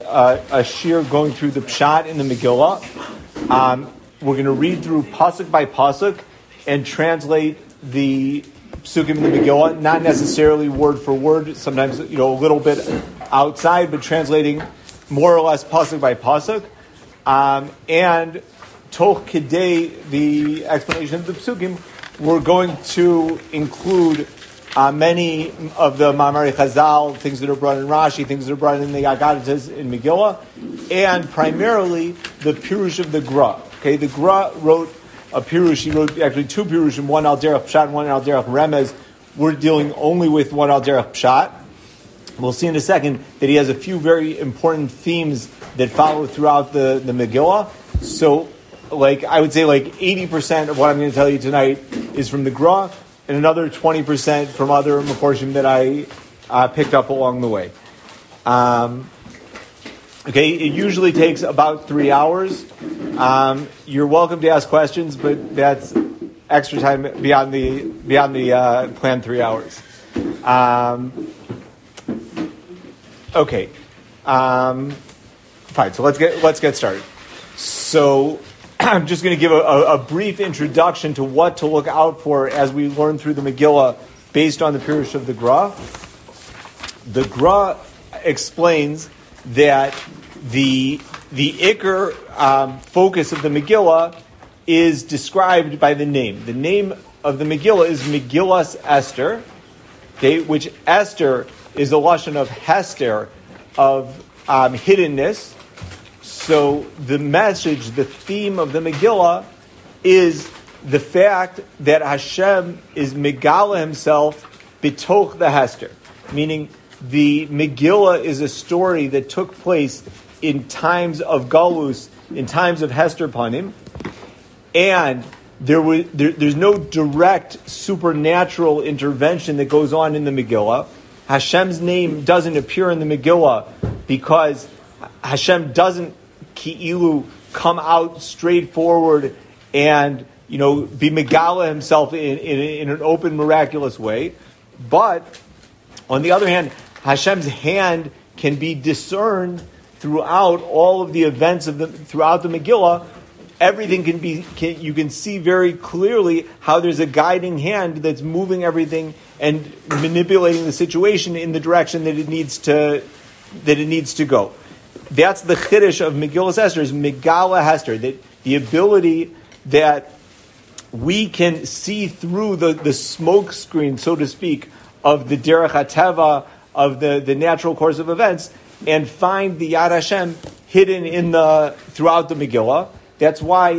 a shir going through the pshat in the Megillah. We're going to read through pasuk by pasuk and translate the psukim in the Megillah, not necessarily word for word, sometimes a little bit outside, but translating more or less pasuk by pasuk. And toch kedei, the explanation of the psukim, we're going to include many of the Ma'amari Chazal, things that are brought in Rashi, things that are brought in the Agadah in Megillah, and primarily the Pirush of the Gra. Okay, the Gra wrote a Pirush. He wrote actually two Pirushim, one Al Derech Pshat and one Al Derech Remez. We're dealing only with one Al Derech Pshat. We'll see in a second that he has a few very important themes that follow throughout the Megillah. So, I would say 80% of what I'm going to tell you tonight is from the Gra, and another 20% from other Meforshim that I picked up along the way. It usually takes about 3 hours. You're welcome to ask questions, but that's extra time beyond the planned 3 hours. Fine. So let's get started. So I'm just going to give a brief introduction to what to look out for as we learn through the Megillah based on the Pirush of the Gra. The Gra explains that the Iker focus of the Megillah is described by the name. The name of the Megillah is Megillas Esther, which Esther is a lashon of Hester, of hiddenness. So the message, the theme of the Megillah is the fact that Hashem is Megala himself bitoch the Hester, meaning the Megillah is a story that took place in times of Galus, in times of Hester Panim, and there's no direct supernatural intervention that goes on in the Megillah. Hashem's name doesn't appear in the Megillah because Hashem doesn't ki'ilu come out straightforward and be Megala himself in an open, miraculous way. But on the other hand, Hashem's hand can be discerned throughout all of the events throughout the Megillah. Everything you can see very clearly how there's a guiding hand that's moving everything and manipulating the situation in the direction that it needs to go. That's the chiddush of Megillas Esther, is Megala Hester, that the ability that we can see through the smoke screen, so to speak, of the Derech HaTeva, of the natural course of events, and find the Yad Hashem hidden throughout the Megillah. That's why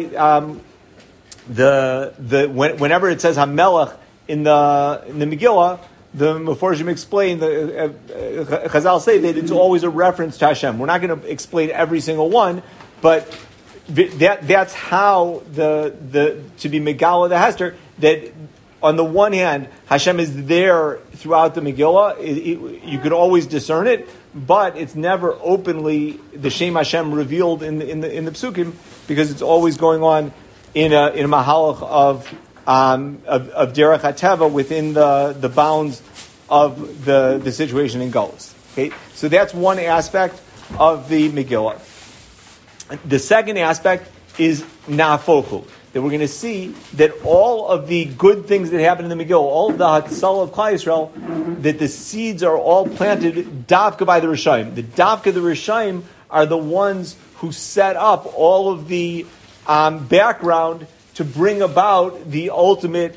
whenever it says Hamelech in the Megillah, the Meforshim explain, Chazal say that it's always a reference to Hashem. We're not going to explain every single one, but that's how to be Megala the Hester, that on the one hand, Hashem is there throughout the Megillah. You can always discern it, but it's never openly the Shem Hashem revealed in the Psukim, because it's always going on in a mahalach of Derech HaTeva within the bounds of the situation in Galus. Okay, so that's one aspect of the Megillah. The second aspect is nafochu, that we're going to see that all of the good things that happen in the Megillah, all of the Hatzalah of Klal Yisrael, that the seeds are all planted dafka by the Rishayim. The dafka, the Rishayim, are the ones who set up all of the background to bring about the ultimate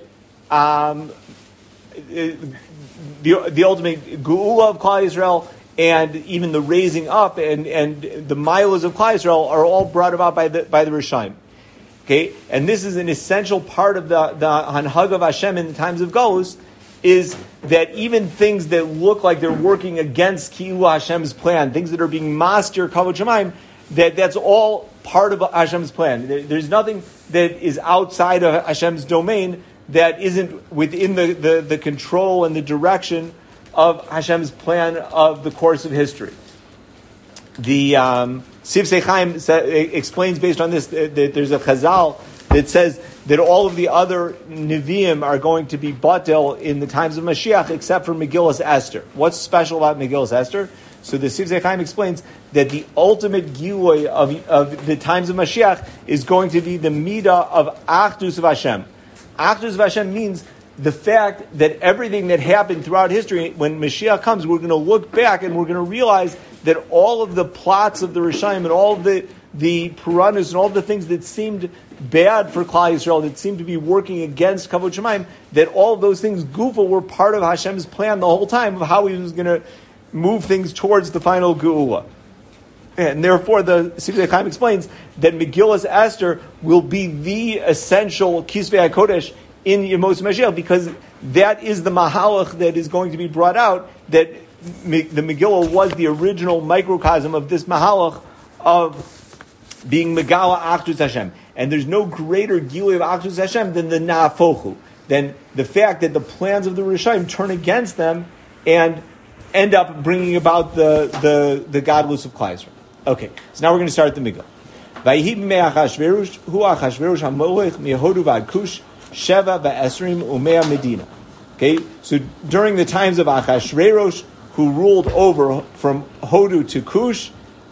the ultimate geula of Klal Yisrael, and even the raising up and the milas of Klal Yisrael are all brought about by the Rishayim. Okay, and this is an essential part of the Hanhag of Hashem in the times of Galus, is that even things that look like they're working against Ki'u Hashem's plan, things that are being master Kavod Shemaim, that's all part of Hashem's plan. There's nothing that is outside of Hashem's domain that isn't within the control and the direction of Hashem's plan of the course of history. The Sivsei Chaim explains based on this that there's a Chazal that says that all of the other Nevi'im are going to be batel in the times of Mashiach except for Megillas Esther. What's special about Megillas Esther? So the Sivzei Chaim explains that the ultimate giloy of the times of Mashiach is going to be the midah of Achdus of Hashem. Achdus of Hashem means the fact that everything that happened throughout history, when Mashiach comes, we're going to look back and we're going to realize that all of the plots of the Rishayim and all of the Puranas and all of the things that seemed bad for Klal Yisrael, that seemed to be working against Kavod Shemaim, that all of those things, Gufa, were part of Hashem's plan the whole time of how he was going to move things towards the final Geula. And therefore, the Sivzei Chaim explains that Megillas Esther will be the essential Kisvei HaKodesh in Yemos Mashiach, because that is the Mahalach that is going to be brought out, that the Megillah was the original microcosm of this Mahalach of being Megala Achdus Hashem. And there's no greater Gilui of Achdus Hashem than the Na'afochu, than the fact that the plans of the Rishayim turn against them and end up bringing about the godless of Klal Yisrael. Okay, so now we're going to start the Megillah. Vayhi b'mei Achashverosh, hu Achashverosh HaMolech mi'Yehuda v'ad Kush, Sheva v'Esrim u'mea Medina. Okay, so during the times of Achashverosh, who ruled over from Hodu to Kush,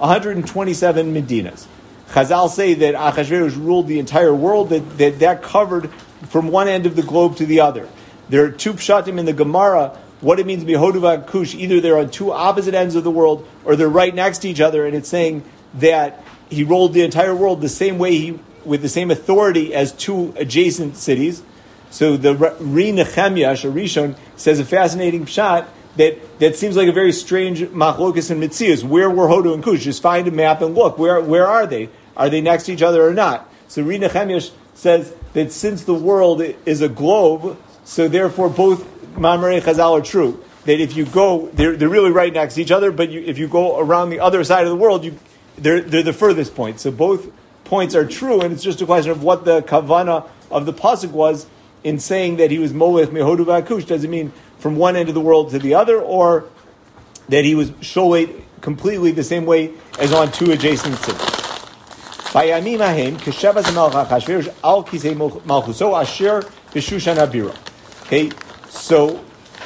127 Medinas. Chazal say that Achashverosh ruled the entire world, that covered from one end of the globe to the other. There are two pshatim in the Gemara, what it means to be Hodu v'ad Kush. Either they're on two opposite ends of the world, or they're right next to each other, and it's saying that he ruled the entire world the same way, with the same authority as two adjacent cities. So the Ri Nehemiah Rishon says a fascinating pshat that seems like a very strange machlokas and mitzias. Where were Hodu and Kush? Just find a map and look. Where are they? Are they next to each other or not? So Ri Nehemiah says that since the world is a globe, so therefore both Ma'amarei Chazal are true. That if you go, they're really right next to each other, but if you go around the other side of the world, they're the furthest point. So both points are true, and it's just a question of what the kavana of the pasuk was in saying that he was molech mehodu v'akush. Does it mean from one end of the world to the other, or that he was sholet completely the same way as on two adjacent cities? Vayamim ahem k'shevas hamelech Achashverosh al kisei malchuso asher b'shushan habira. Okay, so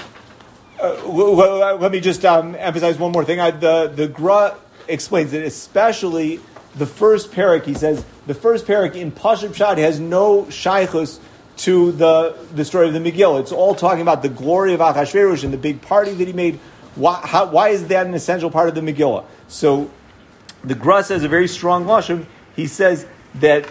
let me just emphasize one more thing. The Gra explains that especially the first parak, he says, the first parak in Pashup Pshat has no shaychus to the story of the Megillah. It's all talking about the glory of Achashverosh and the big party that he made. Why is that an essential part of the Megillah? So the Gra says a very strong lashon. He says that.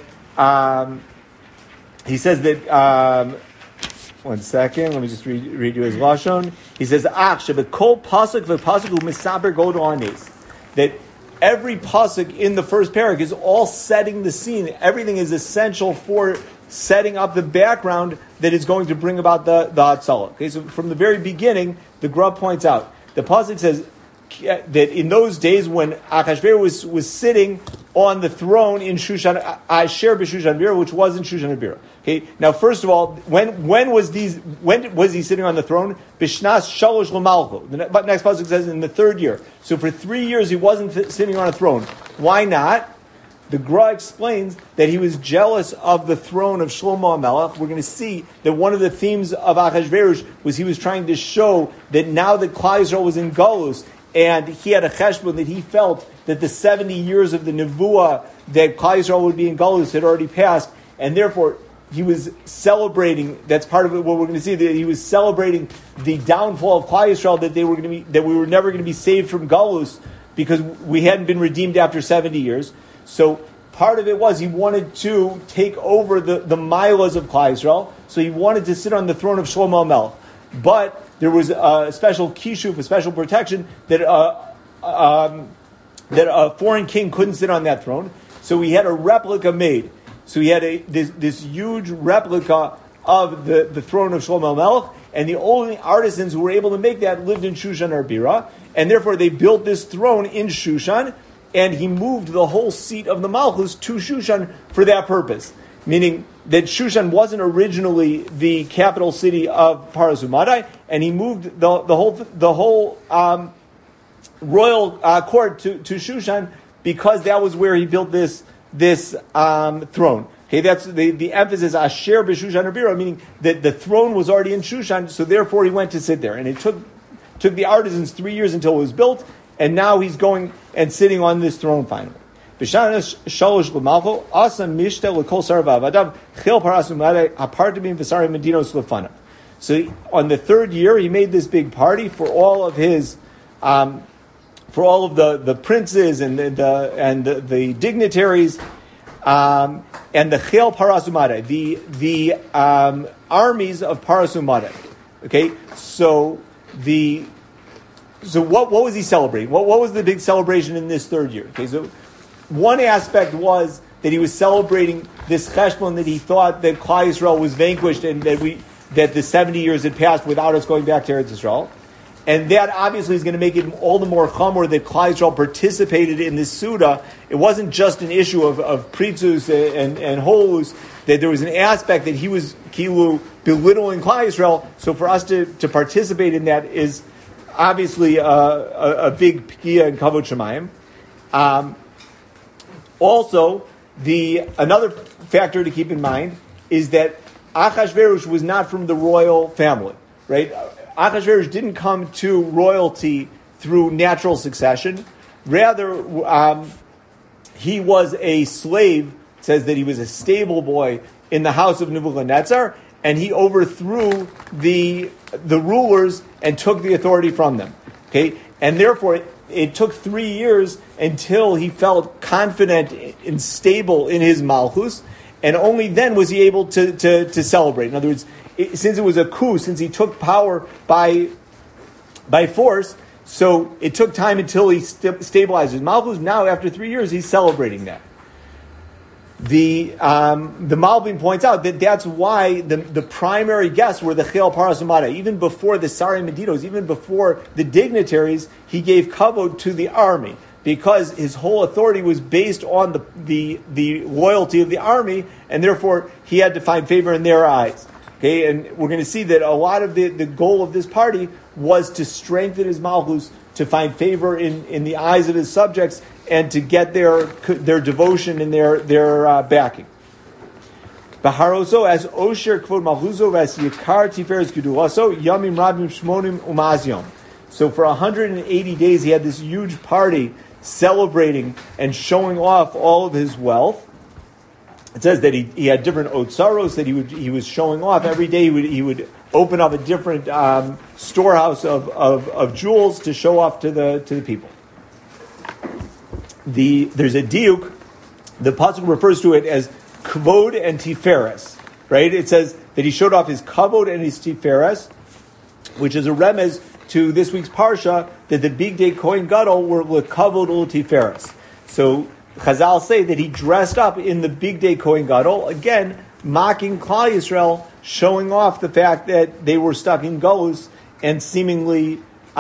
One second, let me just read you his lashon. He says, "Kol pasuk v'pasuk u'misaber godo anes." That every pasuk in the first parak is all setting the scene. Everything is essential for setting up the background that is going to bring about the Hatzalah. Okay, so from the very beginning, the Gra points out, the pasuk says that in those days when Achashverosh was sitting on the throne in Shushan, Asher b'Shushan Bira, which was in Shushan Bira. Okay, now first of all, when was he sitting on the throne? Bishnas Shalosh L'Malcho. The next pasuk says in the third year. So for 3 years he wasn't sitting on a throne. Why not? The Gra explains that he was jealous of the throne of Shlomo HaMelech. We're going to see that one of the themes of Achashverosh was he was trying to show that now that Klal Yisrael was in Galus, and he had a cheshbon that he felt that the 70 years of the Nevuah that Klal Yisrael would be in Galus had already passed, and therefore he was celebrating. That's part of what we're going to see. That he was celebrating the downfall of Klal Yisrael, that we were never going to be saved from Galus because we hadn't been redeemed after 70 years. So part of it was he wanted to take over the milas of Klal Yisrael. So he wanted to sit on the throne of Shlomo HaMelech, but there was a special kishuf, a special protection that a foreign king couldn't sit on that throne. So he had a replica made. So he had this huge replica of the throne of Shlomo HaMelech, and the only artisans who were able to make that lived in Shushan Arbira, and therefore they built this throne in Shushan, and he moved the whole seat of the Malchus to Shushan for that purpose. Meaning that Shushan wasn't originally the capital city of Paras Umadai, and he moved the whole royal court to Shushan because that was where he built this throne. Okay, that's the emphasis. Asher b'Shushan Arbira, meaning that the throne was already in Shushan, so therefore he went to sit there, and it took the artisans 3 years until it was built, and now he's going and sitting on this throne finally. So on the third year, he made this big party for all of his, for all of the princes and the dignitaries, and the Chel Parasumada, the armies of Parasumada. Okay, so what was he celebrating? What was the big celebration in this third year? Okay, so one aspect was that he was celebrating this cheshbon that he thought that Klal Yisrael was vanquished and that the 70 years had passed without us going back to Eretz Yisrael. And that obviously is going to make it all the more chamor that Klal Yisrael participated in this Suda. It wasn't just an issue of Pritzus and Holus, that there was an aspect that he was kilu belittling Klal Yisrael. So for us to participate in that is obviously a big p'kia in Kavod Shemayim. Also, another factor to keep in mind is that Achashverosh was not from the royal family, right? Achashverosh didn't come to royalty through natural succession. Rather, he was a slave. It says that he was a stable boy in the house of Nebuchadnezzar, and he overthrew the rulers and took the authority from them. Okay, and therefore it took 3 years until he felt confident and stable in his malchus, and only then was he able to celebrate. In other words, since it was a coup, since he took power by force, so it took time until he stabilized his malchus. Now, after 3 years, he's celebrating that. The Malbim points out that that's why the primary guests were the Chel Parasumada. Even before the Sari Medinos, even before the dignitaries, he gave kavod to the army because his whole authority was based on the loyalty of the army, and therefore he had to find favor in their eyes. Okay, and we're going to see that a lot of the goal of this party was to strengthen his malchus, to find favor in the eyes of his subjects, and to get their devotion and their backing. Baharoso as Osher Kvod Malchuso as Yikar Tiferes Gedulaso Yamim Rabim Shmonim Umazion. So for 180 days he had this huge party celebrating and showing off all of his wealth. It says that he had different otsaros that he was showing off every day. He would open up a different storehouse of jewels to show off to the people. There's a diuk. The pasuk refers to it as kavod and tiferes. Right? It says that he showed off his kavod and his tiferes, which is a remez to this week's parsha that the big day Kohen Gadol were lekavod ul tiferes. So Chazal say that he dressed up in the big day Kohen Gadol, again mocking Klal Yisrael, showing off the fact that they were stuck in Golus and seemingly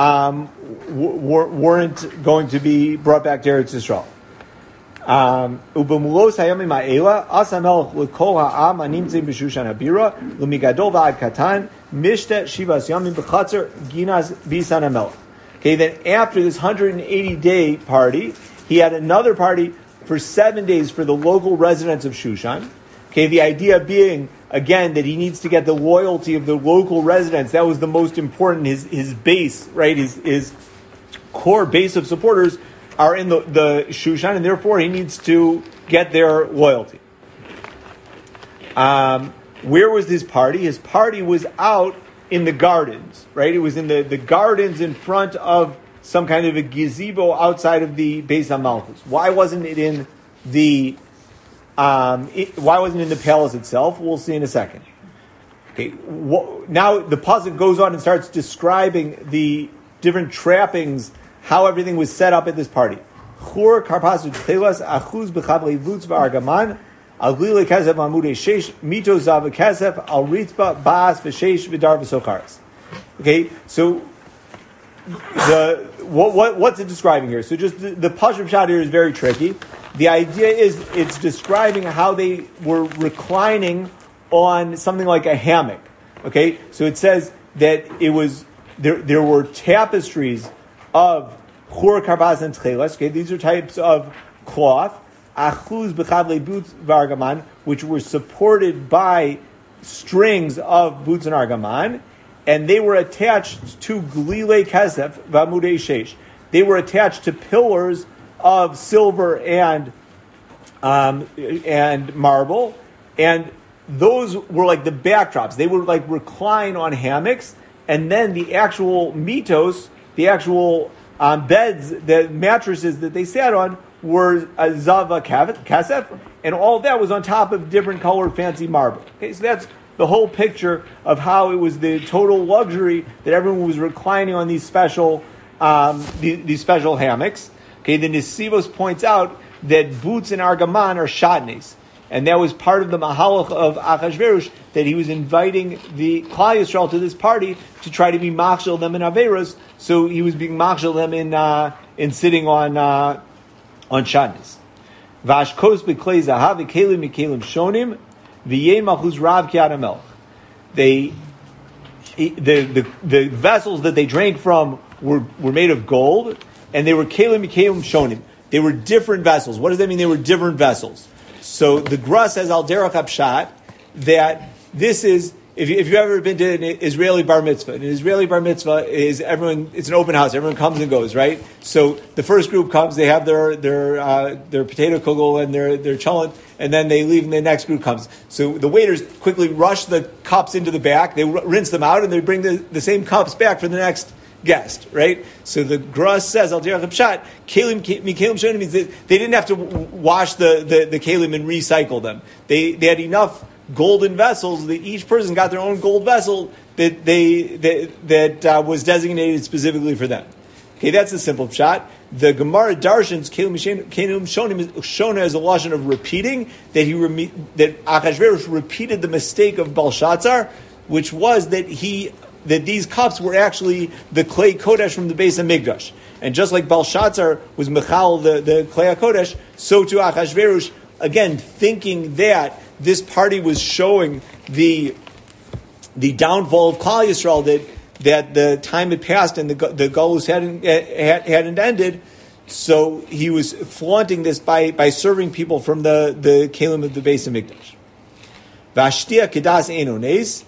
weren't going to be brought back to Eretz Yisrael. Ubemulos hayamim ha'ela asa melech lekol ha'am animtzim b'shushan habira l'migadol v'ad katan mishte shivas yamim b'chatzer ginas bisan hamelech. Okay, then after this 180-day party, he had another party for 7 days for the local residents of Shushan. Okay, the idea being, again, that he needs to get the loyalty of the local residents. That was the most important. His base, right? His core base of supporters are in the Shushan, and therefore he needs to get their loyalty. Where was his party? His party was out in the gardens, right? It was in the gardens in front of some kind of a gazebo outside of the Beis HaMalchus. Why wasn't it in the palace itself? We'll see in a second. Okay. Now the pasuk goes on and starts describing the different trappings, how everything was set up at this party. Chur karpasu tchelas achuz b'chavlei vutz v'argaman al glile kesef amudei sheish mito zav kesef al ritzba bas v'sheish v'dar v'socharis. Okay, so what's it describing here? So just the Pashut Pshat here is very tricky. The idea is it's describing how they were reclining on something like a hammock. Okay, so it says that it was there were tapestries of chur karbaz and tchelas. Okay, these are types of cloth, achuz b'chavlei boots v'argaman, which were supported by strings of boots and argaman. And they were attached to glile kesef v'amudei sheish. they were attached to pillars of silver and marble, and those were like the backdrops. They would like recline on hammocks, and then the actual mitos, the actual beds, the mattresses that they sat on were zava kasef, and all of that was on top of different colored fancy marble. Okay, so that's the whole picture of how it was the total luxury that everyone was reclining on these special hammocks. Okay, the Nesivos points out that boots and argaman are shatnes, and that was part of the mahalach of Achashverosh, that he was inviting the Klal Yisrael to this party to try to be machshel them in averos. So he was being machshel them in sitting on shatnes. Vashkos b'klei zahav v'kelim mikelim shonim v'yei malchus rav ki adamel. The vessels that they drank from were made of gold, and they were kelim mikelim shonim. They were different vessels. What does that mean? They were different vessels. So the Gra says al derech hapshat that this is, if you've ever been to an Israeli bar mitzvah, an Israeli bar mitzvah is everyone. It's an open house. Everyone comes and goes, right? So the first group comes, they have their potato kugel and their cholent, and then they leave, and the next group comes. So the waiters quickly rush the cups into the back. They rinse them out, and they bring the same cups back for the next guest, right? So the Gra says al derech hapshat kelim mikelim shonim means that they didn't have to wash the kelim and recycle them. They had enough golden vessels that each person got their own gold vessel that was designated specifically for them. Okay, that's a simple shot. The Gemara darshans kelim shonim is shona as a lashon of repeating, that that Achashverosh repeated the mistake of Belshazzar, which was that these cups were actually the clay kodesh from the Beis Hamikdash. And just like Belshazzar was Michal, the clay kodesh, so too Achashverosh, again, thinking that this party was showing the downfall of Klal Yisrael, that the time had passed and the Galus hadn't ended. So he was flaunting this by serving people from the kelim of the Beis Hamikdash. Vashtia kedas enones.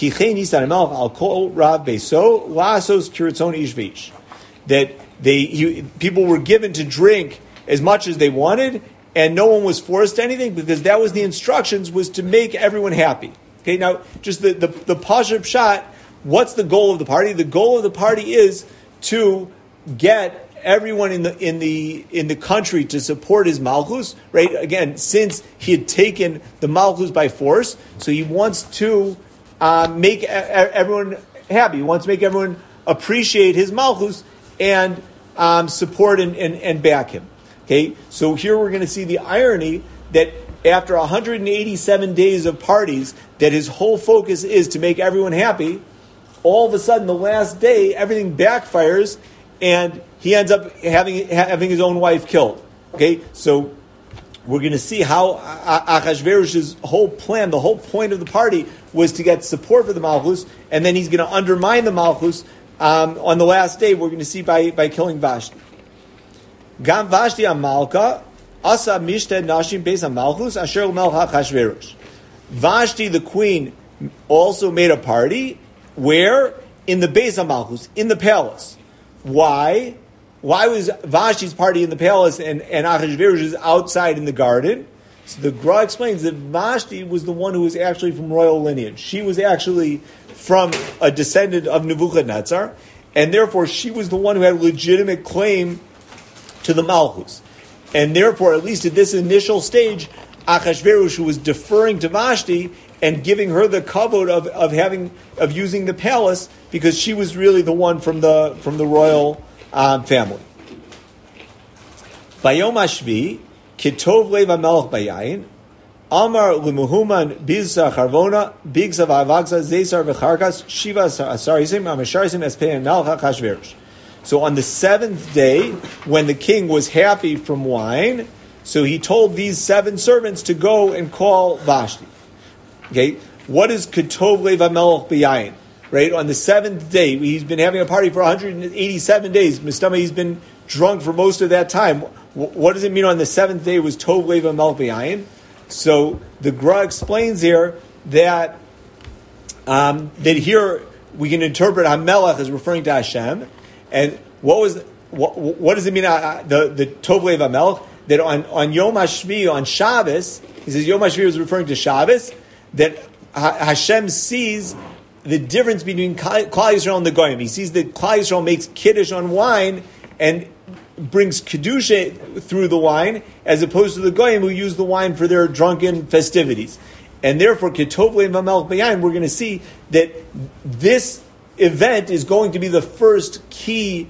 That people were given to drink as much as they wanted, and no one was forced anything, because that was the instructions, was to make everyone happy. Okay, now just the Pashup shot. What's the goal of the party? The goal of the party is to get everyone in the country to support his malchus. Right? Again, since he had taken the malchus by force, so he wants to make everyone happy. He wants to make everyone appreciate his malchus and support and back him. Okay, so here we're going to see the irony that after 187 days of parties, that his whole focus is to make everyone happy. All of a sudden, the last day, everything backfires, and he ends up having his own wife killed. Okay, so we're going to see how Achashverosh's whole plan, the whole point of the party, was to get support for the Malchus, and then he's going to undermine the Malchus on the last day. We're going to see by killing Vashti. Gam Vashti Amalka asa mishted nashim beis Malchus asher melch Achashverosh. Vashti, the queen, also made a party where in the Beis Malchus, in the palace. Why? Why was Vashti's party in the palace and Achashverosh's outside in the garden? So the Gra explains that Vashti was the one who was actually from royal lineage. She was actually from a descendant of Nebuchadnezzar, and therefore she was the one who had a legitimate claim to the Malchus. And therefore, at least at this initial stage, Achashverosh was deferring to Vashti and giving her the kavod of using the palace, because she was really the one from the royal family. Bayom Hashvi, Kitov Lev HaMelech Bayayin, Amar L'Muhuman Bizza Charvona, Bigza V'Avagza, Zesar V'Charkas, Shiva Asarisim, Amasharisim, Espein Melech HaChashverosh. So on the seventh day, when the king was happy from wine, so he told these 7 servants to go and call Vashti. Okay, what is Ketov Lev HaMelech B'Yayin? Right, on the 7th day, he's been having a party for 187 days. Mistama, he's been drunk for most of that time. What does it mean on the 7th day was Tov Lev HaMelech B'Yayin? So the Gra explains here that that here we can interpret HaMelech as referring to Hashem. And what what does it mean? The Tov Lev HaMelech, that on Yom HaShvi, on Shabbos, he says Yom HaShvi was referring to Shabbos, that Hashem sees the difference between Klal Yisrael and the Goyim. He sees that Klal Yisrael makes kiddush on wine and brings kedusha through the wine, as opposed to the Goyim who use the wine for their drunken festivities. And therefore, Ketov Lev HaMelech B'Yayin, we're going to see that this event is going to be the first key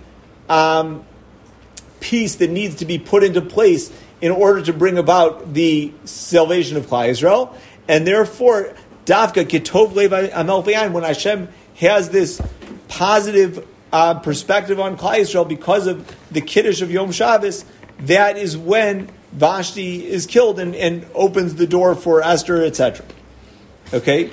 piece that needs to be put into place in order to bring about the salvation of Klal Yisrael. And therefore, Dafka Ketov Lev HaMelech B'Yayin, when Hashem has this positive perspective on Klal Yisrael because of the Kiddush of Yom Shabbos, that is when Vashti is killed and opens the door for Esther, etc. Okay?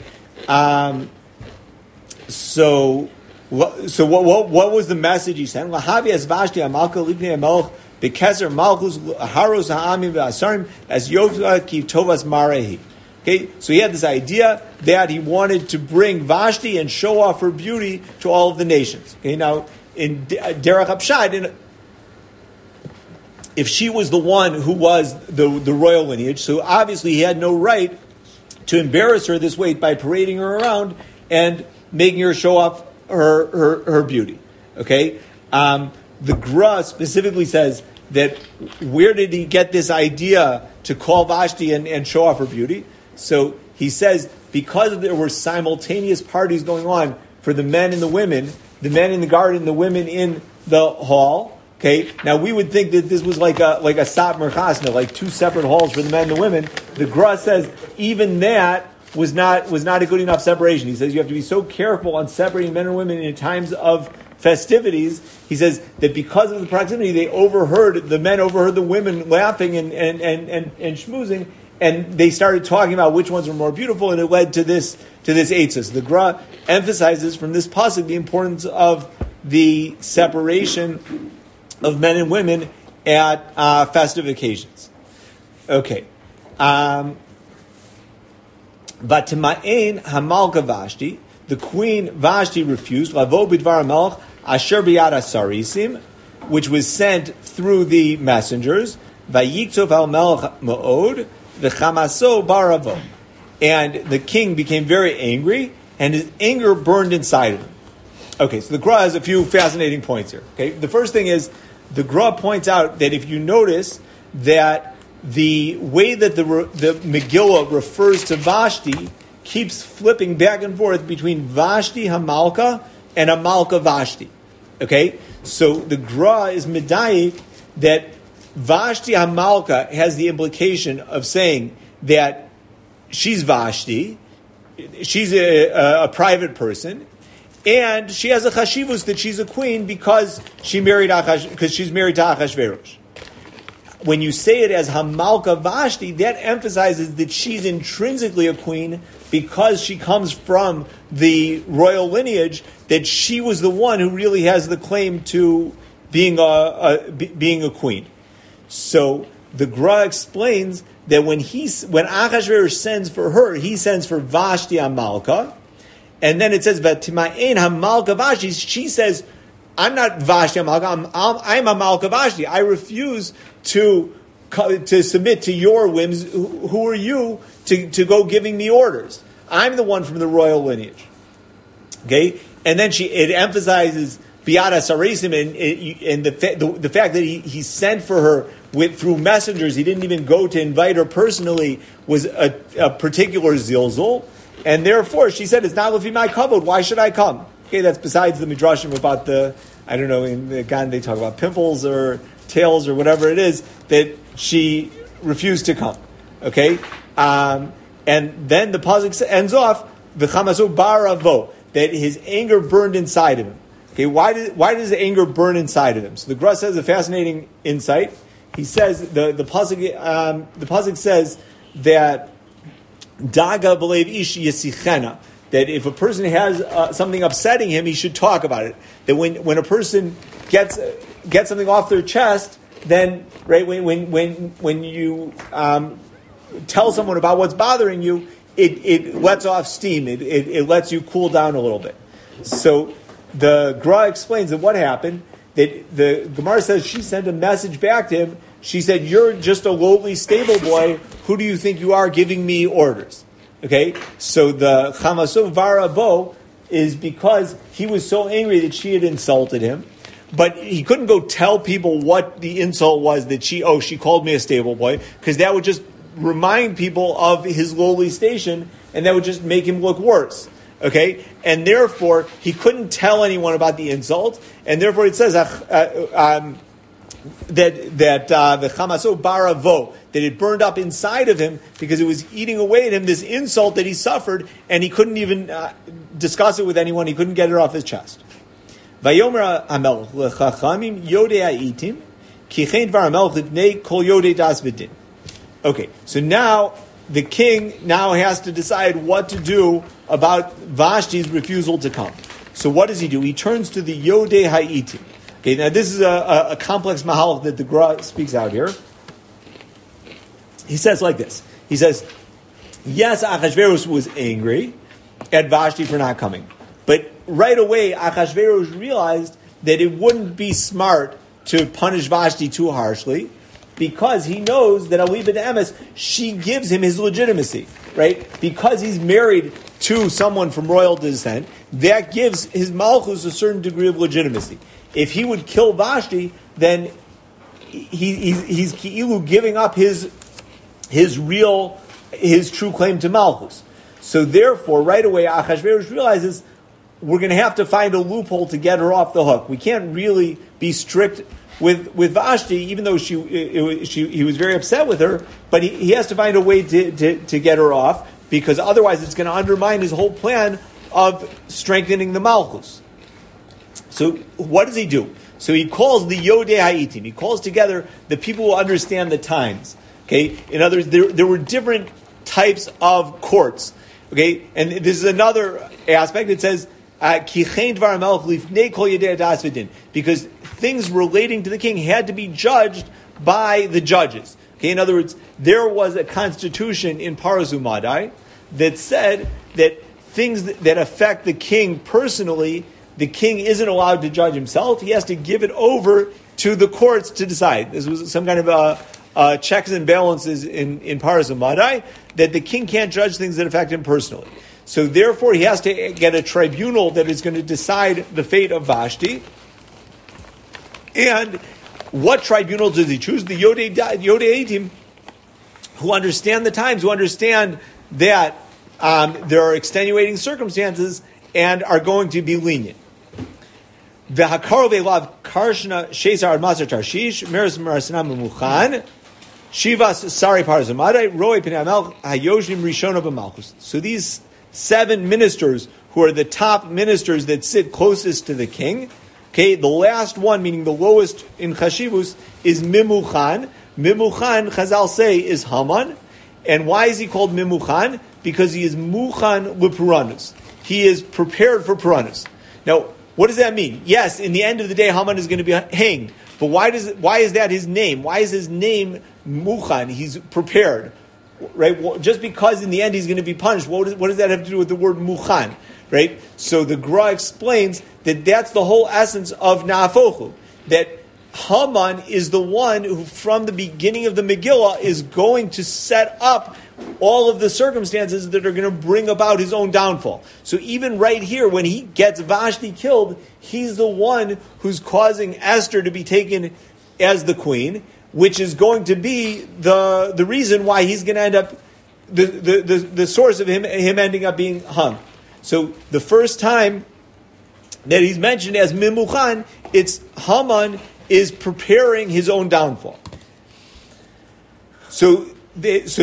So what was the message he sent? Lahavi as Vashti Amalka Livnei Amelch Bekeser Malchus Haros Ha'amim Ve'asarim as Yovah Ki Tovas Marehi. Okay, so he had this idea that he wanted to bring Vashti and show off her beauty to all of the nations. Okay, now in Derech HaPshat, if she was the one who was the royal lineage, so obviously he had no right to embarrass her this way by parading her around and making her show off her beauty. Okay, the Gra specifically says that where did he get this idea to call Vashti and show off her beauty? So he says because there were simultaneous parties going on for the men and the women, the men in the garden, the women in the hall. Okay, now we would think that this was like a Sat Merchasna, like two separate halls for the men and the women. The Gra says even that was not a good enough separation. He says you have to be so careful on separating men and women in times of festivities. He says that because of the proximity, the men overheard the women laughing and schmoozing, and they started talking about which ones were more beautiful, and it led to this eitzah. The Gra emphasizes from this pasuk the importance of the separation of men and women at festive occasions. Okay. Vatima'en Hamalka Vashti, the queen Vashti refused, Lavo Bidvar HaMelech Asher Biyad HaSarisim, which was sent through the messengers, Vayiktzov HaMelech Ma'od, V'chamaso Baravo. And the king became very angry, and his anger burned inside of him. Okay, so the Gra has a few fascinating points here. Okay, the first thing is, the Gra points out that if you notice that the way that the Megillah refers to Vashti keeps flipping back and forth between Vashti Hamalka and Hamalka Vashti. Okay? So the Gra is medayik that Vashti Hamalka has the implication of saying that she's Vashti, she's a private person, and she has a chashivus that she's a queen because she's married to Achashverosh. When you say it as Hamalka Vashti, that emphasizes that she's intrinsically a queen because she comes from the royal lineage, that she was the one who really has the claim to being a queen. So the Gra explains that when Achashverosh sends for her, he sends for Vashti Hamalka, and then it says Vatima'en Hamalka Vashti. She says, I'm not Vashti Hamalka, I'm Hamalka Vashti. I refuse to submit to your whims. Who are you to go giving me orders? I'm the one from the royal lineage. Okay, and then it emphasizes Biyad HaSarisim and the fact that he sent for her through messengers. He didn't even go to invite her personally. Was a particular zilzul, and therefore she said, "It's not lefi my kavod. Why should I come?" Okay, that's besides the midrashim about in the Gan they talk about pimples or tails or whatever it is, that she refused to come. Okay? And then the pasuk ends off, V'chamaso baravo, that his anger burned inside of him. Okay, why does the anger burn inside of him? So the Gra has a fascinating insight. He says, the pasuk says that Daga b'leiv ish yesichena, that if a person has something upsetting him, he should talk about it. That when a person gets something off their chest, then right when you tell someone about what's bothering you, it lets off steam. It lets you cool down a little bit. So the Gra explains that what happened that the Gemara says she sent a message back to him. She said, "You're just a lowly stable boy. Who do you think you are giving me orders?" Okay, so the Chamasov Vara Bo is because he was so angry that she had insulted him, but he couldn't go tell people what the insult was that she called me a stable boy, because that would just remind people of his lowly station, and that would just make him look worse. Okay, and therefore he couldn't tell anyone about the insult, and therefore it says that the chamaso baravo, that it burned up inside of him because it was eating away at him this insult that he suffered, and he couldn't even discuss it with anyone. He couldn't get it off his chest. Vayomer hamelech lechachamim yodei ha'itim ki chen dvar hamelech lifnei kol yodei das v'din. Okay, so now the king now has to decide what to do about Vashti's refusal to come. So what does he do? He turns to the Yodei Ha'itim. Okay, now this is a complex mahalach that the Gra speaks out here. He says like this. He says, yes, Achashverosh was angry at Vashti for not coming. But right away, Achashverosh realized that it wouldn't be smart to punish Vashti too harshly, because he knows that Aliba Emes, she gives him his legitimacy, right? Because he's married to someone from royal descent, that gives his malchus a certain degree of legitimacy. If he would kill Vashti, then he's ki'ilu giving up his true claim to malchus. So therefore, right away, Achashverosh realizes we're going to have to find a loophole to get her off the hook. We can't really be strict with Vashti, even though he was very upset with her, but he has to find a way to get her off, because otherwise it's going to undermine his whole plan of strengthening the Malchus. So what does he do? So he calls the Yodei Ha'itim. He calls together the people who understand the times. Okay, in other words, there were different types of courts. Okay, and this is another aspect. It says, because things relating to the king had to be judged by the judges. Okay, in other words, there was a constitution in Paras Umadai that said that things that affect the king personally, the king isn't allowed to judge himself. He has to give it over to the courts to decide. This was some kind of checks and balances in Paras Umadai, that the king can't judge things that affect him personally. So therefore, he has to get a tribunal that is going to decide the fate of Vashti. And what tribunal does he choose? The Yodei Ha'itim, who understand the times, who understand that there are extenuating circumstances and are going to be lenient. V'hakaro ve'lav karshna sheisar ad masar tarshish meres merasanam memuchan shivas sari parzamadai roi pnei hamelech hayoshim rishona b'malchus. So these 7 ministers, who are the top ministers that sit closest to the king, okay, the last one, meaning the lowest in Chashivus, is Mimuchan. Mimuchan, Chazal say, is Haman. And why is he called Mimuchan? Because he is Muchan L'Puranus. He is prepared for Puranus. Now, what does that mean? Yes, in the end of the day, Haman is going to be hanged. But why is that his name? Why is his name Muchan? He's prepared. Right? Well, just because in the end he's going to be punished, what does that have to do with the word Muchan? Right? So the Gra explains that that's the whole essence of Na'afochu. That Haman is the one who, from the beginning of the Megillah, is going to set up all of the circumstances that are going to bring about his own downfall. So even right here, when he gets Vashti killed, he's the one who's causing Esther to be taken as the queen, which is going to be the reason why he's going to end up, the source of him ending up being hung. So the first time that he's mentioned as Mimuchan, it's Haman is preparing his own downfall. So these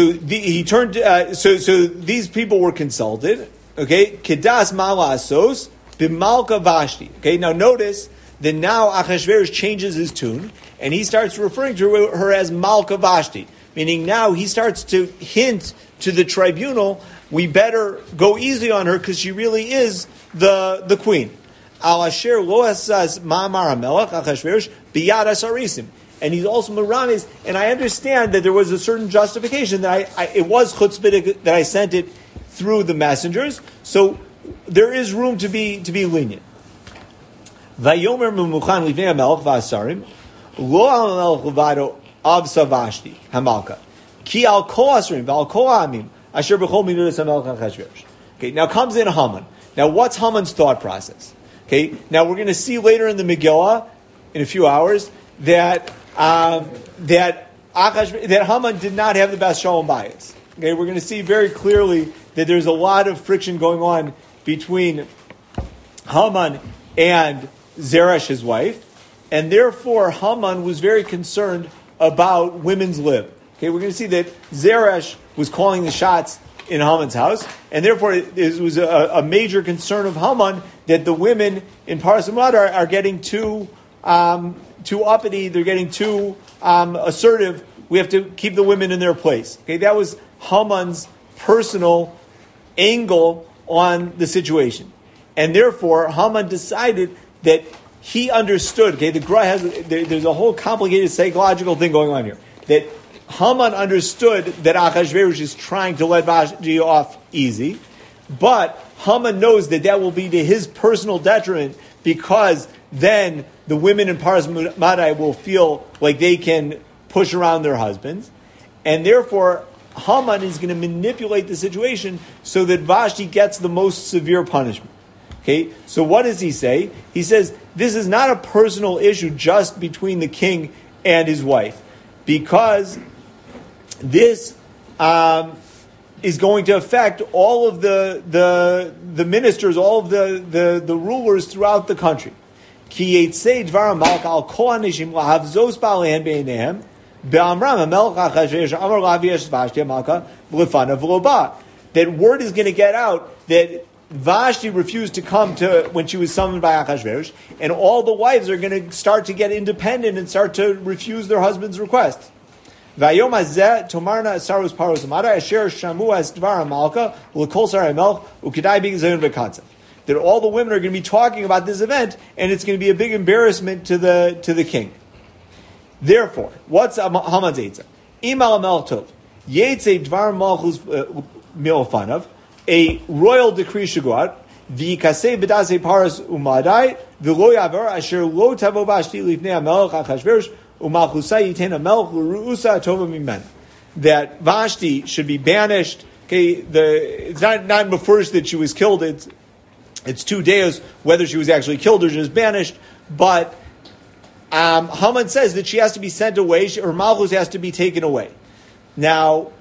people were consulted. Okay, Kedas Malasos Bimalka Vashti. Okay, now notice that now Achashverosh changes his tune, and he starts referring to her as Malka Vashti, meaning now he starts to hint to the tribunal, we better go easy on her because she really is the queen. Al asher lo esas ma'amar hamelech Achashverosh biyad asarisim. And he's also meramis, and I understand that there was a certain justification that it was chutzpah that I sent it through the messengers, so there is room to be lenient. Vayomer Mumuchan Livnei HaMelech V'Asarim Lo Al HaMelech Levado Av Savashti HaMalka Ki Al Kol Asarim V'Al Kol Ha'amim Asher B'chol Minudas HaMelech Achashverosh. Okay, now comes in Haman. Now what's Haman's thought process? Okay, now we're going to see later in the Megillah, in a few hours, that Haman did not have the best shalom bayis. Okay, we're going to see very clearly that there's a lot of friction going on between Haman and Zeresh, his wife, and therefore Haman was very concerned about women's lib. Okay, we're going to see that Zeresh was calling the shots in Haman's house, and therefore it was a major concern of Haman that the women in Paras Umadai are getting too uppity, they're getting too assertive. We have to keep the women in their place. Okay, that was Haman's personal angle on the situation. And therefore, Haman decided that he understood, okay, the Gra there's a whole complicated psychological thing going on here, that Haman understood that Achashverosh is trying to let Vashti off easy, but Haman knows that will be to his personal detriment, because then the women in Paras Madai will feel like they can push around their husbands, and therefore Haman is going to manipulate the situation so that Vashti gets the most severe punishment. Okay, so what does he say? He says this is not a personal issue just between the king and his wife, because this is going to affect all of the ministers, all of the rulers throughout the country. Ki yetzei dvar malka al kol hanishim lahavzos ba'alehem beinehem be'amram hamelech Achashverosh amar lahaviyesh Vashti malka v'lefanav v'lo ba. That word is going to get out that Vashti refused to come to when she was summoned by Achashverosh, and all the wives are going to start to get independent and start to refuse their husband's requests. Vayom hazeh tomarna sarus paros amada asher shamu as dvar malka l'kol sarai melch u'kedai b'gizayun v'katzav. That all the women are going to be talking about this event, and it's going to be a big embarrassment to the king. Therefore, what's Haman's eitzah? Imal melch tov yetzei dvar malchus milfanav. A royal decree should go out. V'yikasei b'dasei paras umadai v'lo yaver asher lo tavo Vashti lifnei hamelech Achashverosh u'malchusai yiten hamelech l'ru'usa tova mimena. That Vashti should be banished. Okay, it's not first that she was killed. It's 2 days whether she was actually killed or just banished. But Haman says that she has to be sent away. Her malchus has to be taken away. Now,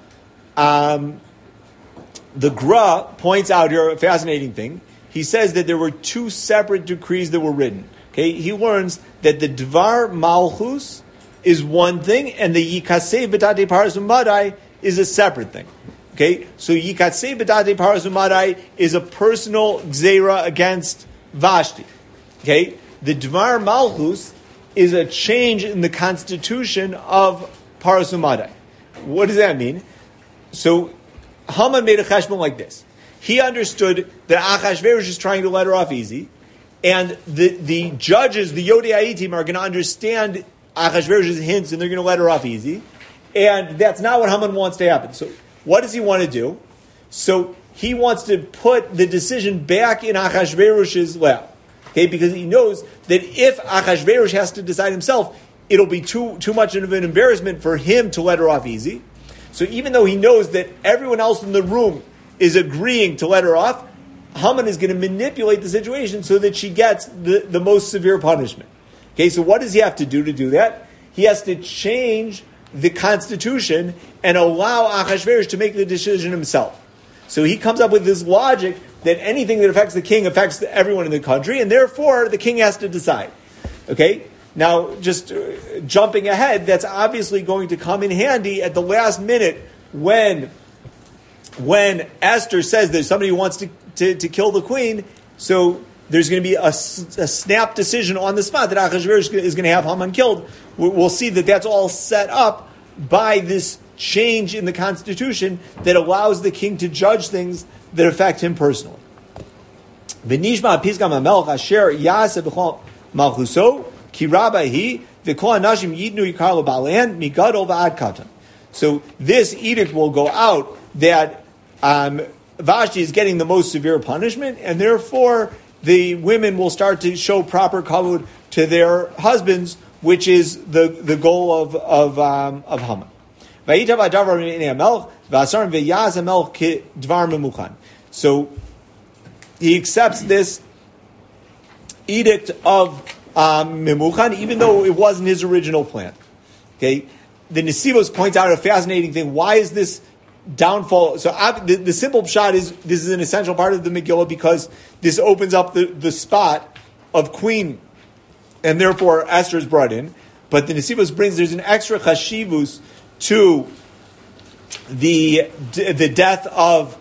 the Gra points out here a fascinating thing. He says that there were 2 separate decrees that were written. Okay, he learns that the Dvar Malchus is one thing, and the Yikasei B'Dadei Paras Umadai is a separate thing. Okay, so Yikasei B'Dadei Paras Umadai is a personal gzeira against Vashti. Okay, the Dvar Malchus is a change in the constitution of Paras Umadai. What does that mean? So Haman made a cheshbon like this. He understood that Achashverosh is trying to let her off easy, and the judges, the Yodei team, are going to understand Achashverosh's hints, and they're going to let her off easy. And that's not what Haman wants to happen. So what does he want to do? So he wants to put the decision back in Achashverosh's lap. Okay, because he knows that if Achashverosh has to decide himself, it'll be too much of an embarrassment for him to let her off easy. So even though he knows that everyone else in the room is agreeing to let her off, Haman is going to manipulate the situation so that she gets the most severe punishment. Okay, so what does he have to do that? He has to change the constitution and allow Achashverosh to make the decision himself. So he comes up with this logic that anything that affects the king affects everyone in the country, and therefore the king has to decide. Okay? Now, just jumping ahead, that's obviously going to come in handy at the last minute when Esther says there's somebody who wants to kill the queen. So there's going to be a snap decision on the spot that Achashverosh is going to have Haman killed. We'll see that that's all set up by this change in the constitution that allows the king to judge things that affect him personally. V'nishma pizgam hamelech asher yaseh b'chol malchuso. So this edict will go out that Vashti is getting the most severe punishment, and therefore the women will start to show proper kavod to their husbands, which is the goal of Haman. So he accepts this edict of Memuchan, even though it wasn't his original plan. Okay, the Nesivos points out a fascinating thing. Why is this downfall? So the simple pshat is this is an essential part of the Megillah because this opens up the spot of queen, and therefore Esther is brought in. But the Nesivos brings there's an extra chashivus to the death of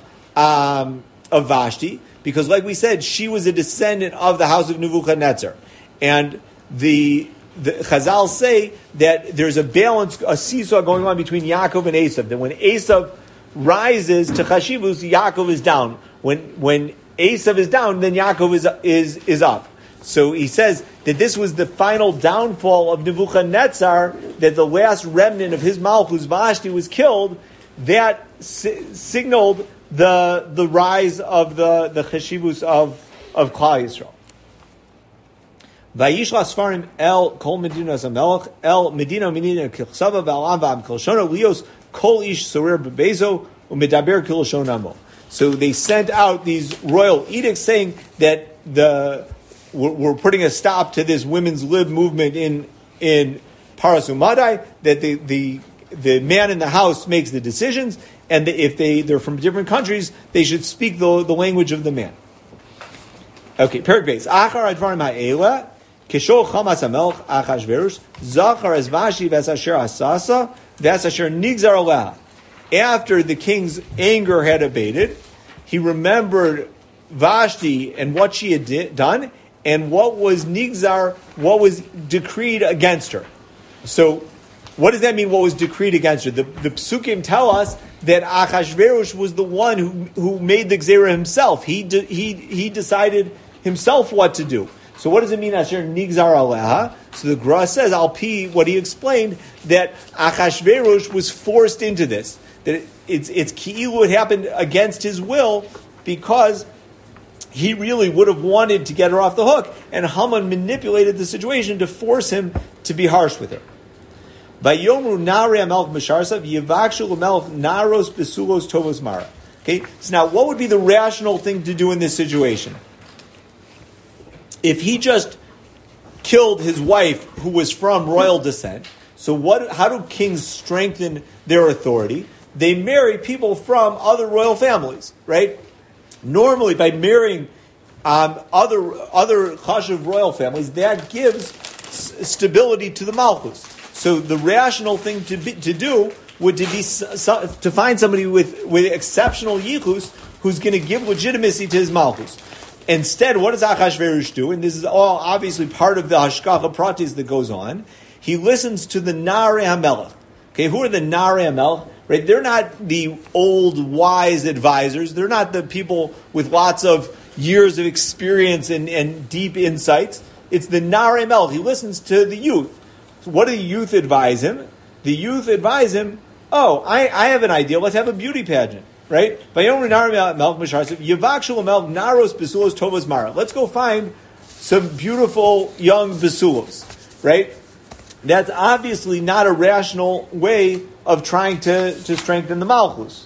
Vashti, because like we said, she was a descendant of the house of Nebuchadnezzar. And the Chazal say that there's a balance, a seesaw going on between Yaakov and Esav. That when Esav rises to Chashivus, Yaakov is down. When Esav is down, then Yaakov is up. So he says that this was the final downfall of Nebuchadnezzar, that the last remnant of his Malchus, Vashti, was killed. That signaled the rise of the Chashivus of Klal Yisrael. Vayishla Sfarim el kol medinas hamelech el medina kilchsava v'alam v'am kilshona lios kol ish sorer bebezo u'medaber kilshon amo. So they sent out these royal edicts saying that we're putting a stop to this women's lib movement in Paras Umadai, that the man in the house makes the decisions, and if they're from different countries, they should speak the language of the man. Okay, Perek Beis. Achar advarim ha'ela kishol chamas hamelch Achashverosh zachar es Vashti v'asasher asasa v'asasher nigzar aleha. After the king's anger had abated, he remembered Vashti and what she had done, and what was nigzar, what was decreed against her. So, what does that mean? What was decreed against her? The psukim tell us that Achashverosh was the one who made the gzera himself. He decided himself what to do. So what does it mean, Asher Nigzar Aleha? So the Gra says, Al Pi, what he explained, that Achashverosh was forced into this. That it's Ki'ilu, it happened against his will, because he really would have wanted to get her off the hook, and Haman manipulated the situation to force him to be harsh with her. Vayomru Nari Amelch Misharsav Yivakshu Amelch Naros Besulos Tovos Mara. Okay, so now what would be the rational thing to do in this situation? If he just killed his wife, who was from royal descent, so how do kings strengthen their authority? They marry people from other royal families, right? Normally, by marrying other chashuv royal families, that gives stability to the malchus. So the rational thing to do would to find somebody with exceptional yichus who's going to give legitimacy to his malchus. Instead, what does Achashverosh do? And this is all obviously part of the hashkacha pratis that goes on. He listens to the Narei HaMelech. Okay, who are the Narei HaMelech? Right, they're not the old wise advisors. They're not the people with lots of years of experience and deep insights. It's the Narei HaMelech. He listens to the youth. So what do the youth advise him? The youth advise him, I have an idea. Let's have a beauty pageant. Right? Let's go find some beautiful young basulos. Right? That's obviously not a rational way of trying to strengthen the malchus.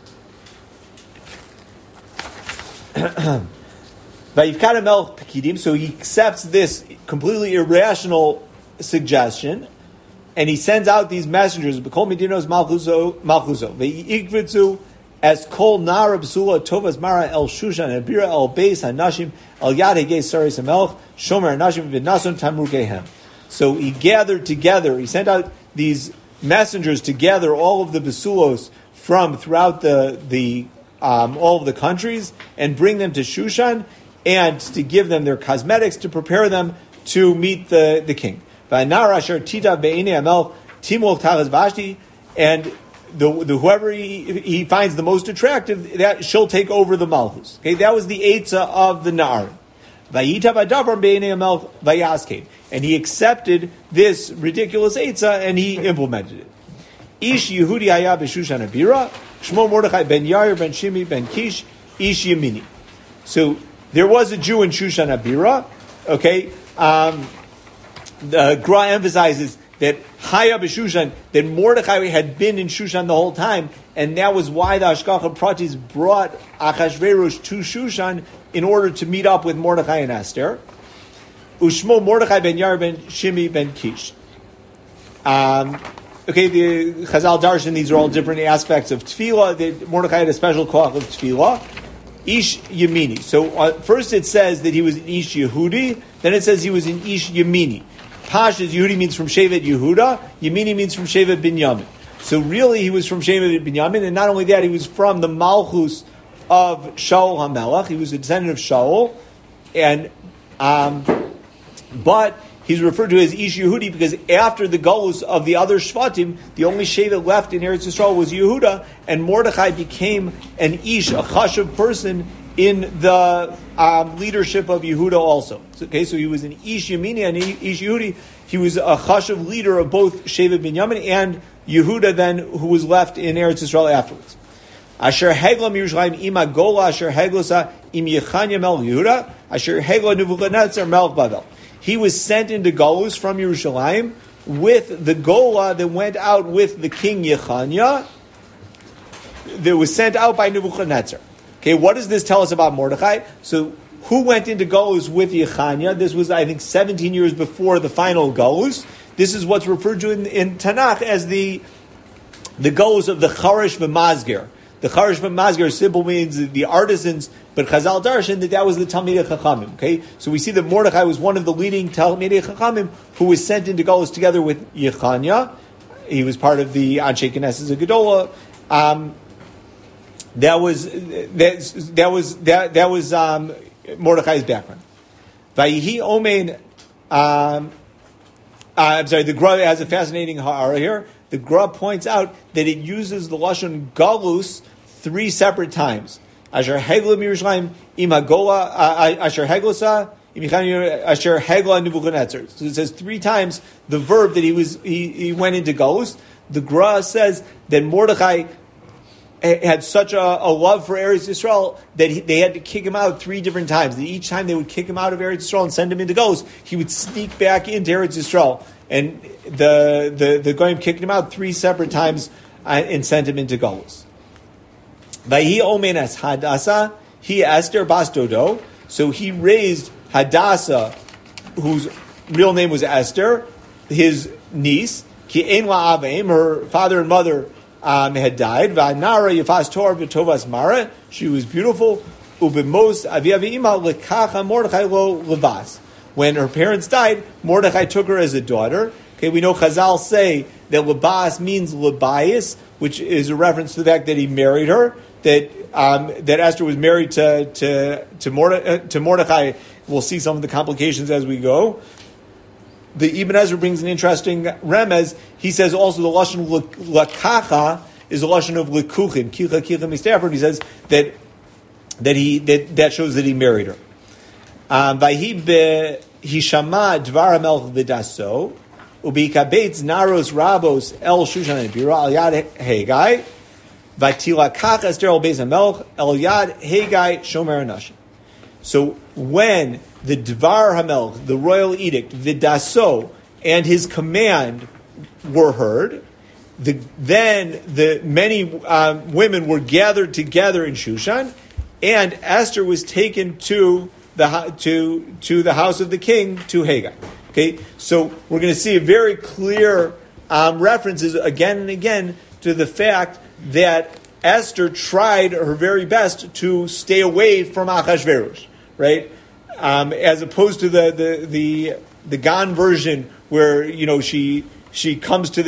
So he accepts this completely irrational suggestion, and he sends out these messengers. As kol nara b'sula tovas mara el shushan el bira el beis hanashim el yad hegei saris hamelch shomer hanashim v'nason tamru gehem. So he gathered together. He sent out these messengers to gather all of the basulos from throughout the all of the countries and bring them to Shushan and to give them their cosmetics to prepare them to meet the king. V'nara asher tita be'inei hamelch timol tachas Vashti, and the whoever he finds the most attractive, that she'll take over the malchus. Okay, that was the eitzah of the Na'ar. And he accepted this ridiculous eitzah and he implemented it. Ish Yehudi haya b'Shushan Abira, Shmo Mordechai ben Yair ben Shimi ben Kish, Ish Yemini. So there was a Jew in Shushan Abira. Okay, the Gra emphasizes that Haya b'Shushan, that Mordechai had been in Shushan the whole time, and that was why the Hashgacha Pratis brought Achashverosh to Shushan in order to meet up with Mordechai and Esther. Ushmo Mordechai ben Yair ben Shimi ben Kish. Okay, the Chazal Darshan, these are all different aspects of Tefillah. Mordechai had a special koach of Tefillah. Ish Yemini. So first it says that he was an Ish Yehudi, then it says he was an Ish Yemini. Pashas Yehudi means from Shevet Yehuda, Yemini means from Shevet Binyamin. So really he was from Shevet Binyamin, and not only that, he was from the Malchus of Shaul HaMelech. He was a descendant of Shaul, and but he's referred to as Ish Yehudi because after the Golus of the other Shvatim, the only Shevet left in Eretz Yisrael was Yehuda, and Mordechai became an Ish, a Chashav person in the leadership of Yehuda also. Okay, so he was an Ish Yemini and Ish Yehudi. He was a Chashav leader of both Shevet Binyamin and Yehuda then, who was left in Eretz Yisrael afterwards. Asher Hegla Yerushalayim ima Gola Asher Heglosa im Yechanya Mel Yehuda Asher Hegla Nebuchadnezzar Melch Bavel. He was sent into Golus from Yerushalayim with the Gola that went out with the king Yechanya, that was sent out by Nebuchadnezzar. Okay, what does this tell us about Mordechai? So, who went into Golus with Yechanya? This was, I think, 17 years before the final Golus. This is what's referred to in Tanakh as the Golus of the Charish v'Mazger. The Charish v'Mazger simply means the artisans, but Chazal Darshan that was the Talmidei Chachamim. Okay, so we see that Mordechai was one of the leading Talmidei Chachamim who was sent into Golus together with Yechanya. He was part of the Anshe Knesset Gedola. That was Mordechai's background. Vayihi Omein. I'm sorry. The Gra has a fascinating ha'ara here. The Gra points out that it uses the lashon galus 3 separate times. Asher hegla Yerushalayim imagola asher heglosa asher hegla Nebuchadnezzar. So it says 3 times the verb that he went into galus. The Gra says that Mordechai had such a love for Eretz Yisrael that they had to kick him out 3 different times. That each time they would kick him out of Eretz Yisrael and send him into Golus, he would sneak back into Eretz Yisrael. And the Goyim kicked him out 3 separate times and sent him into Golus. Vayhi omenes Hadassah, he Esther bas Dodo. So he raised Hadassah, whose real name was Esther, his niece. Ki ein la aveim, her father and mother had died. Va'nara yafas Torah v'tovas mara. She was beautiful. Ubemos avia v'ima lekacha Mordechai lo levas. When her parents died, Mordechai took her as a daughter. Okay, we know Chazal say that lebas means lebayis, which is a reference to the fact that he married her. That Esther was married to Mordechai. We'll see some of the complications as we go. The Ibn Ezra brings an interesting remez. He says also the lashon lakacha is a lashon of lekuchin, kicha mistafer. He says that shows that he married her. Vayhi hishama dvar hamelch v'daso ubikabetz naros rabos el shushan bira al yad Hegai v'tilakach Esther el beis hamelch el yad Hegai shomer nashim. So when the Dvar HaMelch, the royal edict, Vidaso, and his command were heard, then the many women were gathered together in Shushan, and Esther was taken to the house of the king, to Hegai. Okay, so we're going to see a very clear references again and again to the fact that Esther tried her very best to stay away from Achashverosh, right? As opposed to the Gan version where she comes to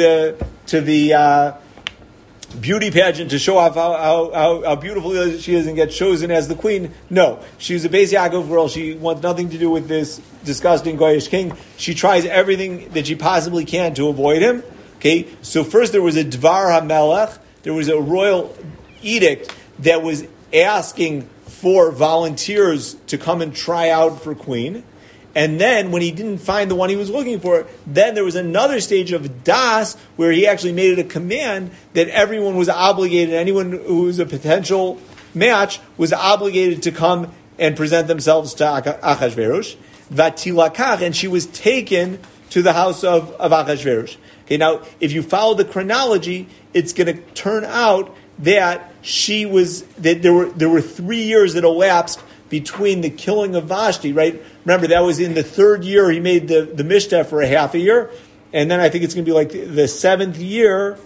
the beauty pageant to show off how beautiful she is and gets chosen as the queen. No, she's a Beis Yaakov girl. She wants nothing to do with this disgusting Goyish king. She tries everything that she possibly can to avoid him. Okay, so first there was a Dvar HaMelech. There was a royal edict that was asking for volunteers to come and try out for queen. And then when he didn't find the one he was looking for, then there was another stage of Das where he actually made it a command that everyone was obligated, anyone who was a potential match was obligated to come and present themselves to Achashverosh. Vatilakach, and she was taken to the house of Achashverosh. Okay, now if you follow the chronology, it's going to turn out that there were 3 years that elapsed between the killing of Vashti, right? Remember, that was in the 3rd year he made the Mishteh for a half a year, and then I think it's going to be like the 7th year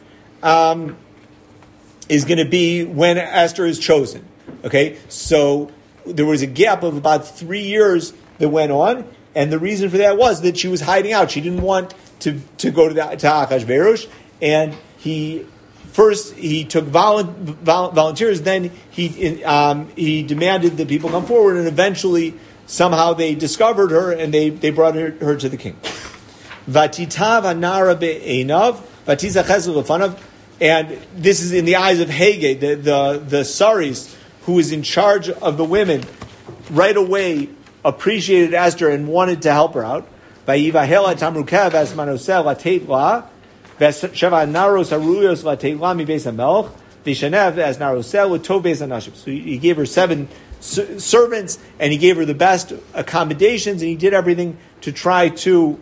is going to be when Esther is chosen. Okay, so there was a gap of about 3 years that went on, and the reason for that was that she was hiding out. She didn't want to go to Achashverosh, and he took volunteers, then he demanded that people come forward, and eventually somehow they discovered her and they brought her to the king. Vatitav anara be'enav, vatiza chesed lefanav, and this is in the eyes of Hege, the Saris, who was in charge of the women, right away appreciated Esther and wanted to help her out. Vayivahela tamrukev as manosel latet la, v'sheva naros aruyos latet la mi beis hamelch, v'shanev as narosel latov beis hanashim. So he gave her 7 servants, and he gave her the best accommodations, and he did everything to try to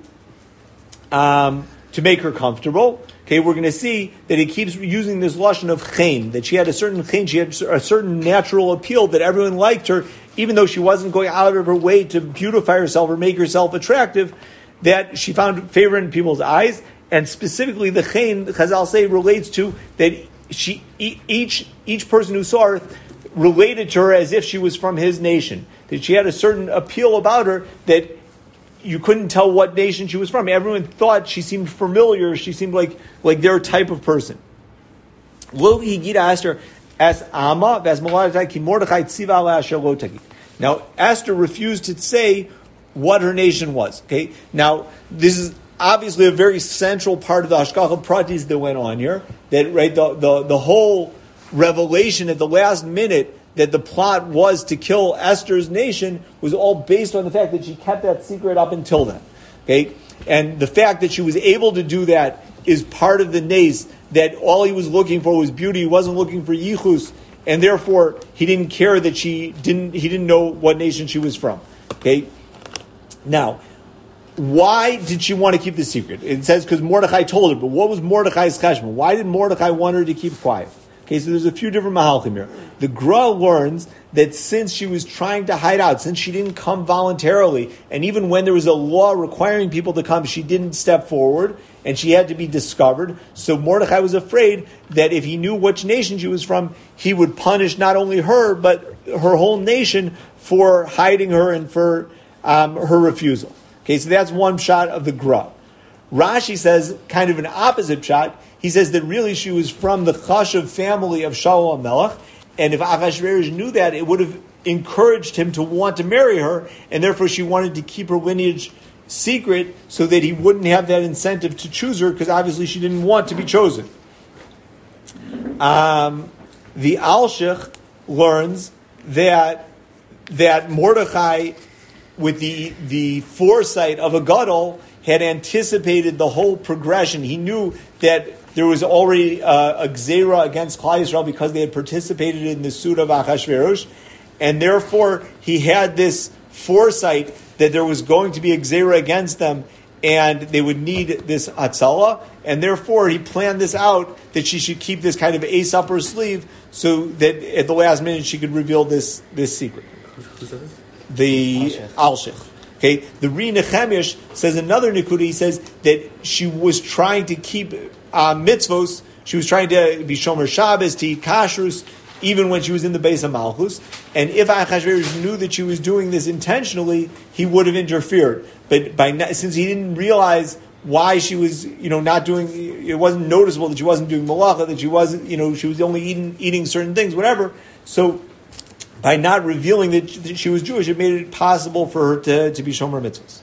make her comfortable. Okay, we're going to see that he keeps using this lashon of chen, that she had a certain chen, she had a certain natural appeal, that everyone liked her, even though she wasn't going out of her way to beautify herself or make herself attractive, that she found favor in people's eyes, and specifically the chen, Chazal say, relates to that each person who saw her related to her as if she was from his nation, that she had a certain appeal about her that you couldn't tell what nation she was from. Everyone thought she seemed familiar. She seemed like their type of person. Now, Esther refused to say what her nation was. Okay, now this is obviously a very central part of the Hashgacha Pratis that went on here. That right, the whole revelation at the last minute that the plot was to kill Esther's nation was all based on the fact that she kept that secret up until then. Okay? And the fact that she was able to do that is part of the nace, that all he was looking for was beauty. He wasn't looking for yichus, and therefore he didn't care that he didn't know what nation she was from. Okay? Now, why did she want to keep the secret? It says because Mordechai told her, but what was Mordechai's cheshbon? Why did Mordechai want her to keep quiet? Okay, so there's a few different mahalchim here. The Gra learns that since she was trying to hide out, since she didn't come voluntarily, and even when there was a law requiring people to come, she didn't step forward, and she had to be discovered. So Mordechai was afraid that if he knew which nation she was from, he would punish not only her, but her whole nation for hiding her and for her refusal. Okay, so that's one shot of the Gra. Rashi says kind of an opposite shot. He says that really she was from the Chashav family of Shaul HaMelech, and if Achashverosh knew that, it would have encouraged him to want to marry her, and therefore she wanted to keep her lineage secret so that he wouldn't have that incentive to choose her, because obviously she didn't want to be chosen. The Alshich learns that Mordechai, with the foresight of a gadol, had anticipated the whole progression. He knew that there was already a gzeira against Klal Yisrael because they had participated in the suit of Achashverosh, and therefore he had this foresight that there was going to be a gzeira against them, and they would need this Hatzalah, and therefore he planned this out, that she should keep this kind of ace up her sleeve, so that at the last minute she could reveal this secret. Who's that? The Alshich. Okay, the Ri Nechemish says another Nikuda. He says that she was trying to keep mitzvos. She was trying to be Shomer Shabbos, to eat kashrus, even when she was in the base of Malchus. And if Achashverosh knew that she was doing this intentionally, he would have interfered. But since he didn't realize why she was, not doing, it wasn't noticeable that she wasn't doing malacha, that she wasn't, she was only eating certain things, whatever. So by not revealing that she was Jewish, it made it possible for her to be Shomer Mitzvahs.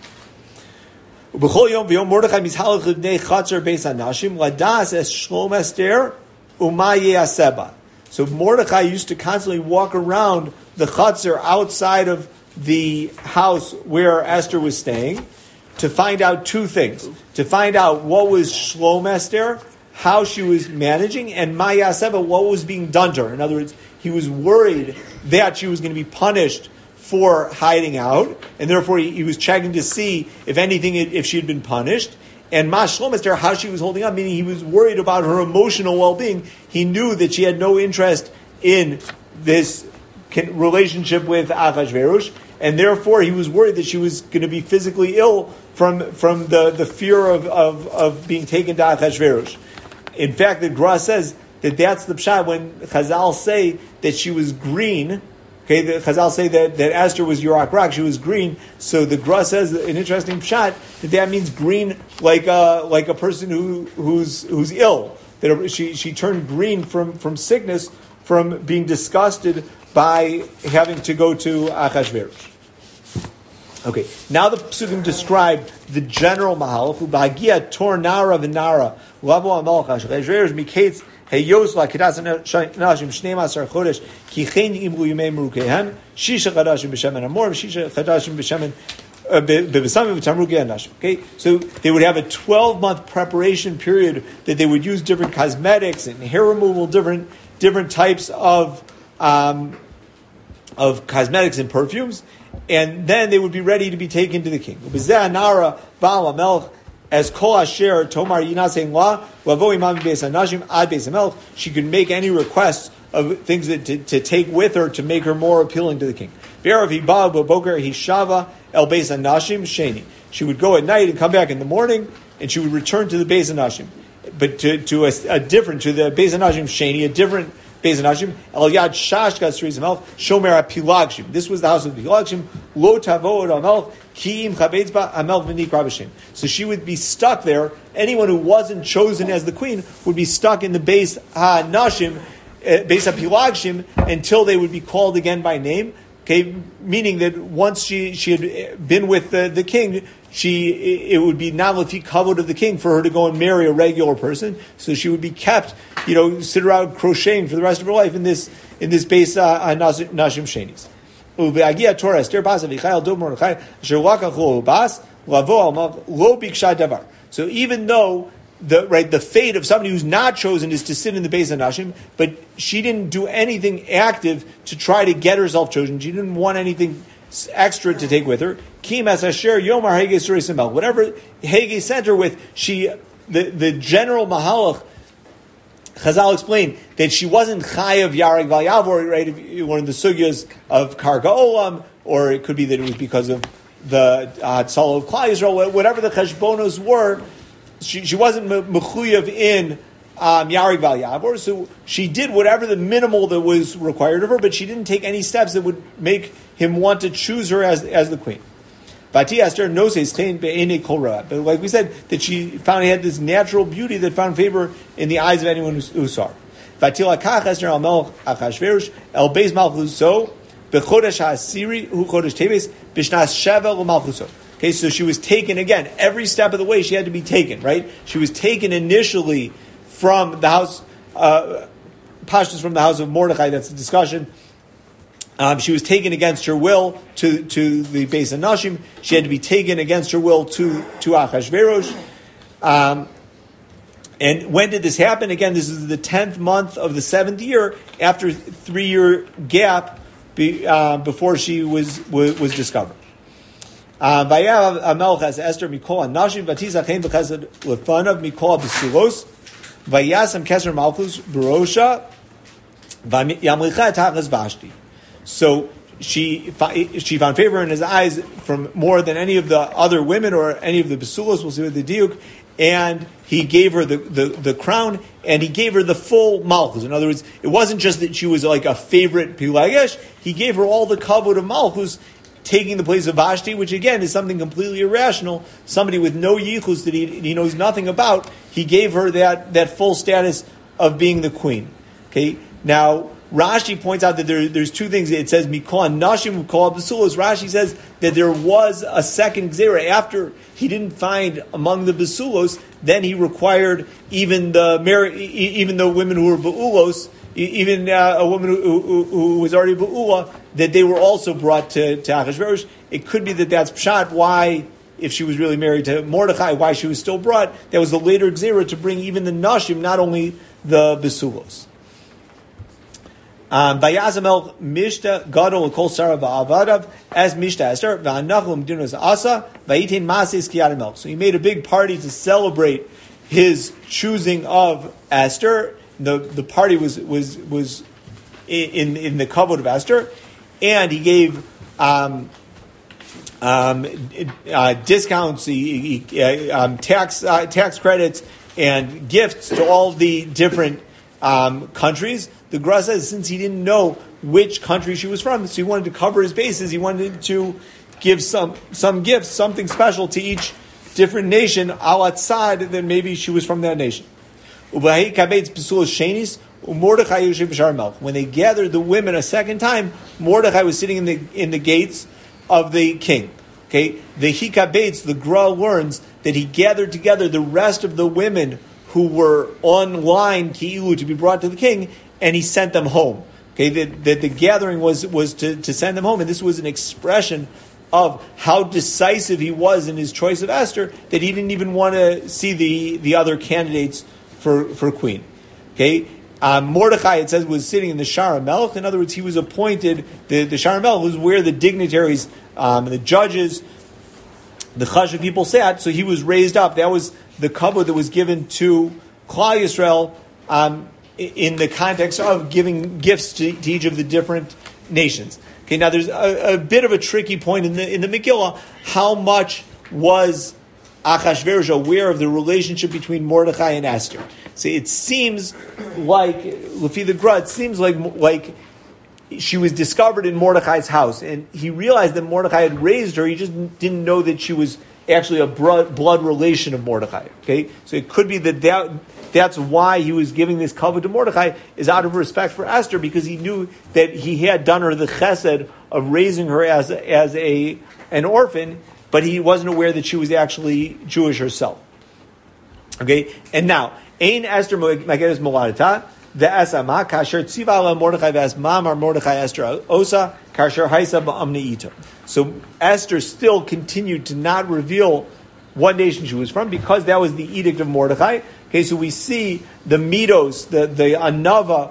So Mordechai used to constantly walk around the Chatzar outside of the house where Esther was staying to find out two things. To find out what was Shlom Esther, how she was managing, and Maya Seba, what was being done to her. In other words, he was worried that she was going to be punished for hiding out, and therefore he was checking to see if she had been punished. And Mashlom Esther, how she was holding up, meaning he was worried about her emotional well-being. He knew that she had no interest in this relationship with Achashverosh, and therefore he was worried that she was going to be physically ill from the fear of being taken to Achashverosh. In fact, the Gra says that that's the pshat when Chazal say that she was green. Okay, the Chazal say that Esther was Yurak Rak, she was green. So the Gra says an interesting pshat that means green like a person who's ill. That she turned green from sickness, from being disgusted by having to go to Achashverosh. Okay, now the Psukim describe the general Mahalach. U'b'hagia tor nara v'nara lavo amalch Achashverosh miketz heyos la'kedas nashim shnei masar chodesh ki chen imru yimei merukehem shisha chadashim b'shemen amor shisha chadashim b'shemen b'besamim v'tamrukei nashim. Okay, so they would have a 12-month preparation period that they would use different cosmetics and hair removal, different types of cosmetics and perfumes, and then they would be ready to be taken to the king. As kol asher tomar yinasein la lavo imam beis hanashim ad beis hamelch, she could make any requests of things that to take with her to make her more appealing to the king. V'erav hiba b'boker hishava el beis hanashim sheni. She would go at night and come back in the morning, and she would return to the beis hanashim, but to the beis hanashim sheni, a different Beis Hanashim, El Yad Shashkas Tzuriz Hamelch, Shomer HaPilagshim. This was the house of the Pilagshim. Lo Tavod Hamelch, Ki Im Chabetz Ba Hamelch V'Nikra B'Shem. So she would be stuck there. Anyone who wasn't chosen as the queen would be stuck in the Beis HaNashim, Beis HaPilagshim, until they would be called again by name. Okay, meaning that once she had been with the king, it would be not lefi kavod of the king for her to go and marry a regular person. So she would be kept, sit around crocheting for the rest of her life in this base nashim shenis. Uveagia Torah Esther bas avichai dov Mordechai asher lakachu bas lavo almav lo biksha davar. So even though the fate of somebody who's not chosen is to sit in the Beis HaNashim, but she didn't do anything active to try to get herself chosen. She didn't want anything extra to take with her. Kim as Asher Yomar Hege Suris Hamelch. Whatever Hege sent her with, the general Mahalach, Chazal explained that she wasn't Chayav Yareg Val Yavor, right? One of the sugyas of Karga Olam, or it could be that it was because of the Tzal of Klal Yisrael, whatever the cheshbonos were. She wasn't mechuyev in Yareg Val Yavor, so she did whatever the minimal that was required of her, but she didn't take any steps that would make him want to choose her as the queen. But like we said, that she found he had this natural beauty that found favor in the eyes of anyone who saw her. Okay, so she was taken again. Every step of the way she had to be taken, right? She was taken initially from the house, Pashtus from the house of Mordechai, that's the discussion. She was taken against her will to the Beis HaNashim. She had to be taken against her will to Achashverosh. And when did this happen? Again, this is the 10th month of the 7th year, after a 3-year gap before she was discovered. Vayav Hamelch as Esther Mikol Nashim Vatizachen B'Chesed Lefanav Mikol B'Sulos Vayasam Keser Malchus Barosha Vayamlicha Tachas Vashti. So she found favor in his eyes from more than any of the other women or any of the Basulos. We'll see with the Diuk. And he gave her the crown, and he gave her the full Malchus. In other words, it wasn't just that she was like a favorite Pilagesh. He gave her all the kavod of Malchus, taking the place of Vashti, which again is something completely irrational. Somebody with no yichus that he knows nothing about, he gave her that full status of being the queen. Okay, now Rashi points out that there's two things. It says Mikol Nashim Mikol Basulos. Rashi says that there was a second Gzera after he didn't find among the Basulos. Then he required even the women who were Ba'ulos, even a woman who was already Ba'ula, that they were also brought to Achashverosh. It could be that that's Pshat, why, if she was really married to Mordechai, why she was still brought. That was the later Gzera to bring even the Nashim, not only the Basulos. Vayazamel Mishta Gadol Kol Sara Va'avadav as Mishta Esther Va'anachum Dinos Asa Vayitin Masis Kiyadamel. So he made a big party to celebrate his choosing of Esther. The party was in the kavod of Esther, and he gave discounts, tax credits, and gifts to all the different countries. The Gra says since he didn't know which country she was from, so he wanted to cover his bases. He wanted to give some gifts, something special to each different nation, outside that maybe she was from that nation. When they gathered the women a second time, Mordechai was sitting in the gates of the king. Okay, the Hikabetz, the Gra learns that he gathered together the rest of the women who were online ki'ilu to be brought to the king, and he sent them home. Okay, that the gathering was to send them home, and this was an expression of how decisive he was in his choice of Esther, that he didn't even want to see the other candidates for queen. Okay, Mordechai, it says, was sitting in the Shara Melech. In other words, he was appointed, the Shara Melech was where the dignitaries, the judges, the Chashuv people sat, so he was raised up. That was the kavod that was given to Klal Yisrael in the context of giving gifts to each of the different nations. Okay, now there's a bit of a tricky point in the Megillah. How much was Achashverosh aware of the relationship between Mordechai and Esther? So it seems like, Lefi the Gra, it seems like she was discovered in Mordechai's house, and he realized that Mordechai had raised her. He just didn't know that she was actually a blood relation of Mordechai. Okay, so it could be that's why he was giving this kavod to Mordechai, is out of respect for Esther, because he knew that he had done her the chesed of raising her as an orphan, but he wasn't aware that she was actually Jewish herself. Okay, and now Ein Esther Mageres Moladata the Esama Kasher Tzivala Mordechai Vas Mamar Mordechai Esther Osa Kasher Haisa Ba'amneita. So Esther still continued to not reveal what nation she was from, because that was the edict of Mordechai. Okay, so we see the midos, the anava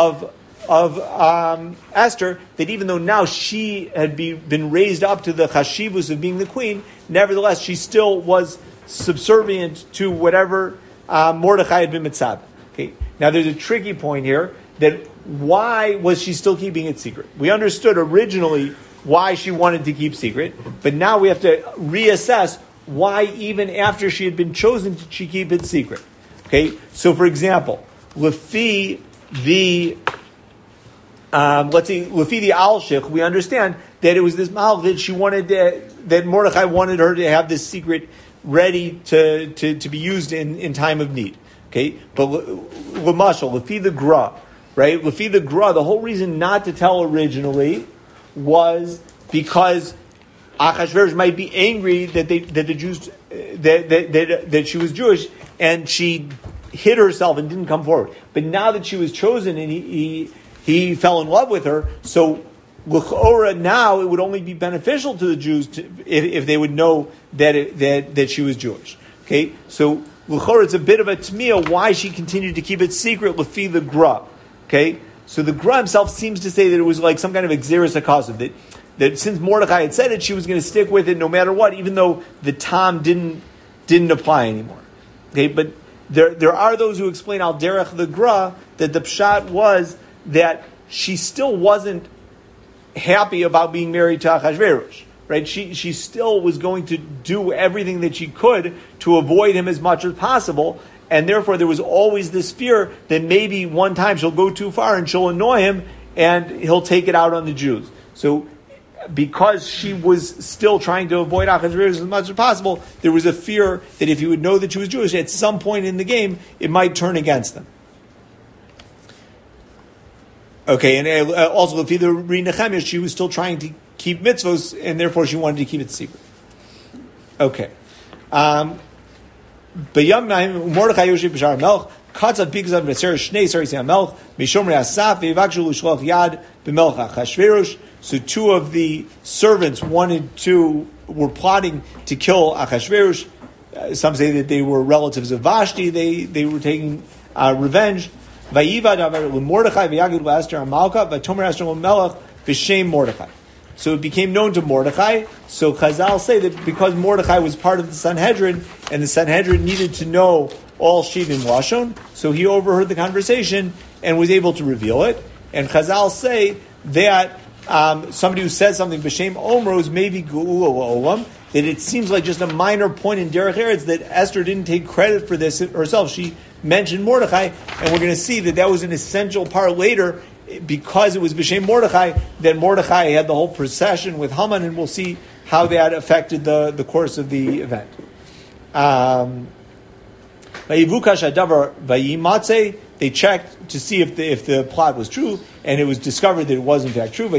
of Esther, that even though now she had been raised up to the chashivus of being the queen, nevertheless she still was subservient to whatever Mordechai had been mitzvah. Okay, now there's a tricky point here, that why was she still keeping it secret? We understood originally why she wanted to keep secret, but now we have to reassess why even after she had been chosen did she keep it secret. Okay, so for example, Lefi the Alshich, we understand that it was this Mal that she wanted that Mordechai wanted her to have this secret ready to be used in time of need. Okay, but Lamashal, Lefi the Gra, right? Lefi the Gra, the whole reason not to tell originally was because Achashverosh might be angry that the Jews that she was Jewish, and she hid herself and didn't come forward. But now that she was chosen and he fell in love with her, so l'chora now it would only be beneficial to the Jews if they would know that she was Jewish. Okay, so l'chora it's a bit of a tmiyah why she continued to keep it secret. Lefi the Gra. Okay, so the Gra himself seems to say that it was like some kind of exeris hakasav, that since Mordechai had said it, she was going to stick with it no matter what, even though the tam didn't apply anymore. Okay, but there are those who explain al derech the Gra that the pshat was that she still wasn't happy about being married to Achashverosh. Right? She still was going to do everything that she could to avoid him as much as possible, and therefore there was always this fear that maybe one time she'll go too far and she'll annoy him and he'll take it out on the Jews. So because she was still trying to avoid Achashverosh as much as possible, there was a fear that if he would know that she was Jewish, at some point in the game, it might turn against them. Okay, and also, if either Nehemiah, she was still trying to keep mitzvos, and therefore she wanted to keep it secret. Okay. Mordechai Yoshev B'Shar Melch, Katzav Bigzav V'Ser Shnei Saris HaMelch, Mishomrei Asaf, V'Yivakshu L'Shloch Yad B'Melch Achashverosh. So two of the servants were plotting to kill Achashverosh. Some say that they were relatives of Vashti. They were taking revenge. Vayivad avar Mordechai v'yagid l'Esther Amalka v'tomer Esther l'Melech v'shem Mordechai. So it became known to Mordechai. So Chazal say that because Mordechai was part of the Sanhedrin, and the Sanhedrin needed to know all Shivim Lashon, so he overheard the conversation and was able to reveal it. And Chazal say that somebody who says something b'shem omros maybe geula olam, that it seems like just a minor point in Derech Eretz that Esther didn't take credit for this herself. She mentioned Mordechai, and we're going to see that was an essential part later, because it was b'shem Mordechai, that Mordechai had the whole procession with Haman, and we'll see how that affected the course of the event. They checked to see if the plot was true, and it was discovered that it was in fact true.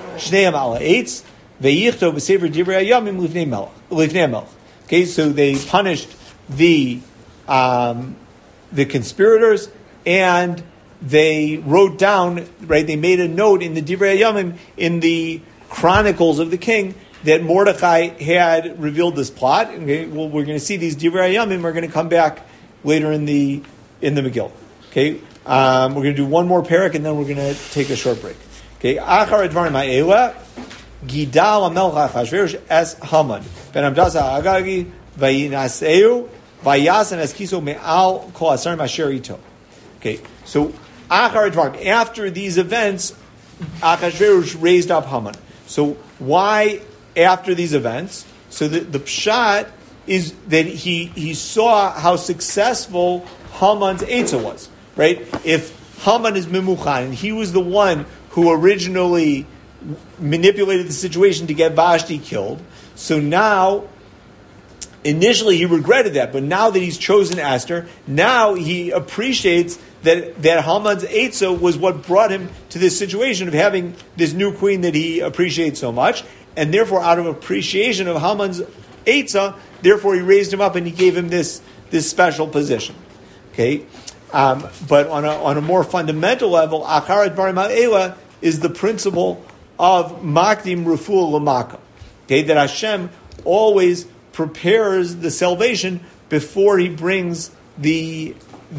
Okay, so they punished the conspirators, and they wrote down, right, they made a note in the Divrei Hayamim, in the chronicles of the king, that Mordechai had revealed this plot. Okay, well, we're going to see these Divrei Hayamim are going to come back later in the Megillah. Okay, we're going to do one more parak, and then we're going to take a short break. Okay, Achar Advarim Ha'ela, Gidal HaMelech Achashverosh Es Haman Ben Amdasa Agagi Vayinaseu Vayasan Es Kiso Me'al Kol Asarim Asher Ito. Okay, so Achar Advarim, after these events, Achashverosh raised up Haman. So why after these events? So the pshat is that he saw how successful Haman's Eitzah was. Right? If Haman is Mimuchan, and he was the one who originally manipulated the situation to get Vashti killed, so now, initially he regretted that, but now that he's chosen Esther, now he appreciates that Haman's Eitzah was what brought him to this situation of having this new queen that he appreciates so much, and therefore out of appreciation of Haman's Eitzah, therefore he raised him up and he gave him this special position. Okay? But on a more fundamental level, Achar Advarim Ha'ela is the principle of Makdim Refuah L'Maka. Okay, that Hashem always prepares the salvation before He brings the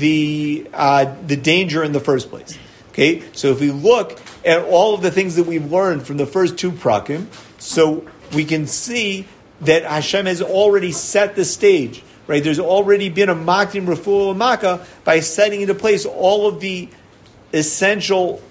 danger in the first place. Okay, so if we look at all of the things that we've learned from the first two prakim, so we can see that Hashem has already set the stage. Right, there's already been a Makdim Refuah L'Maka by setting into place all of the essential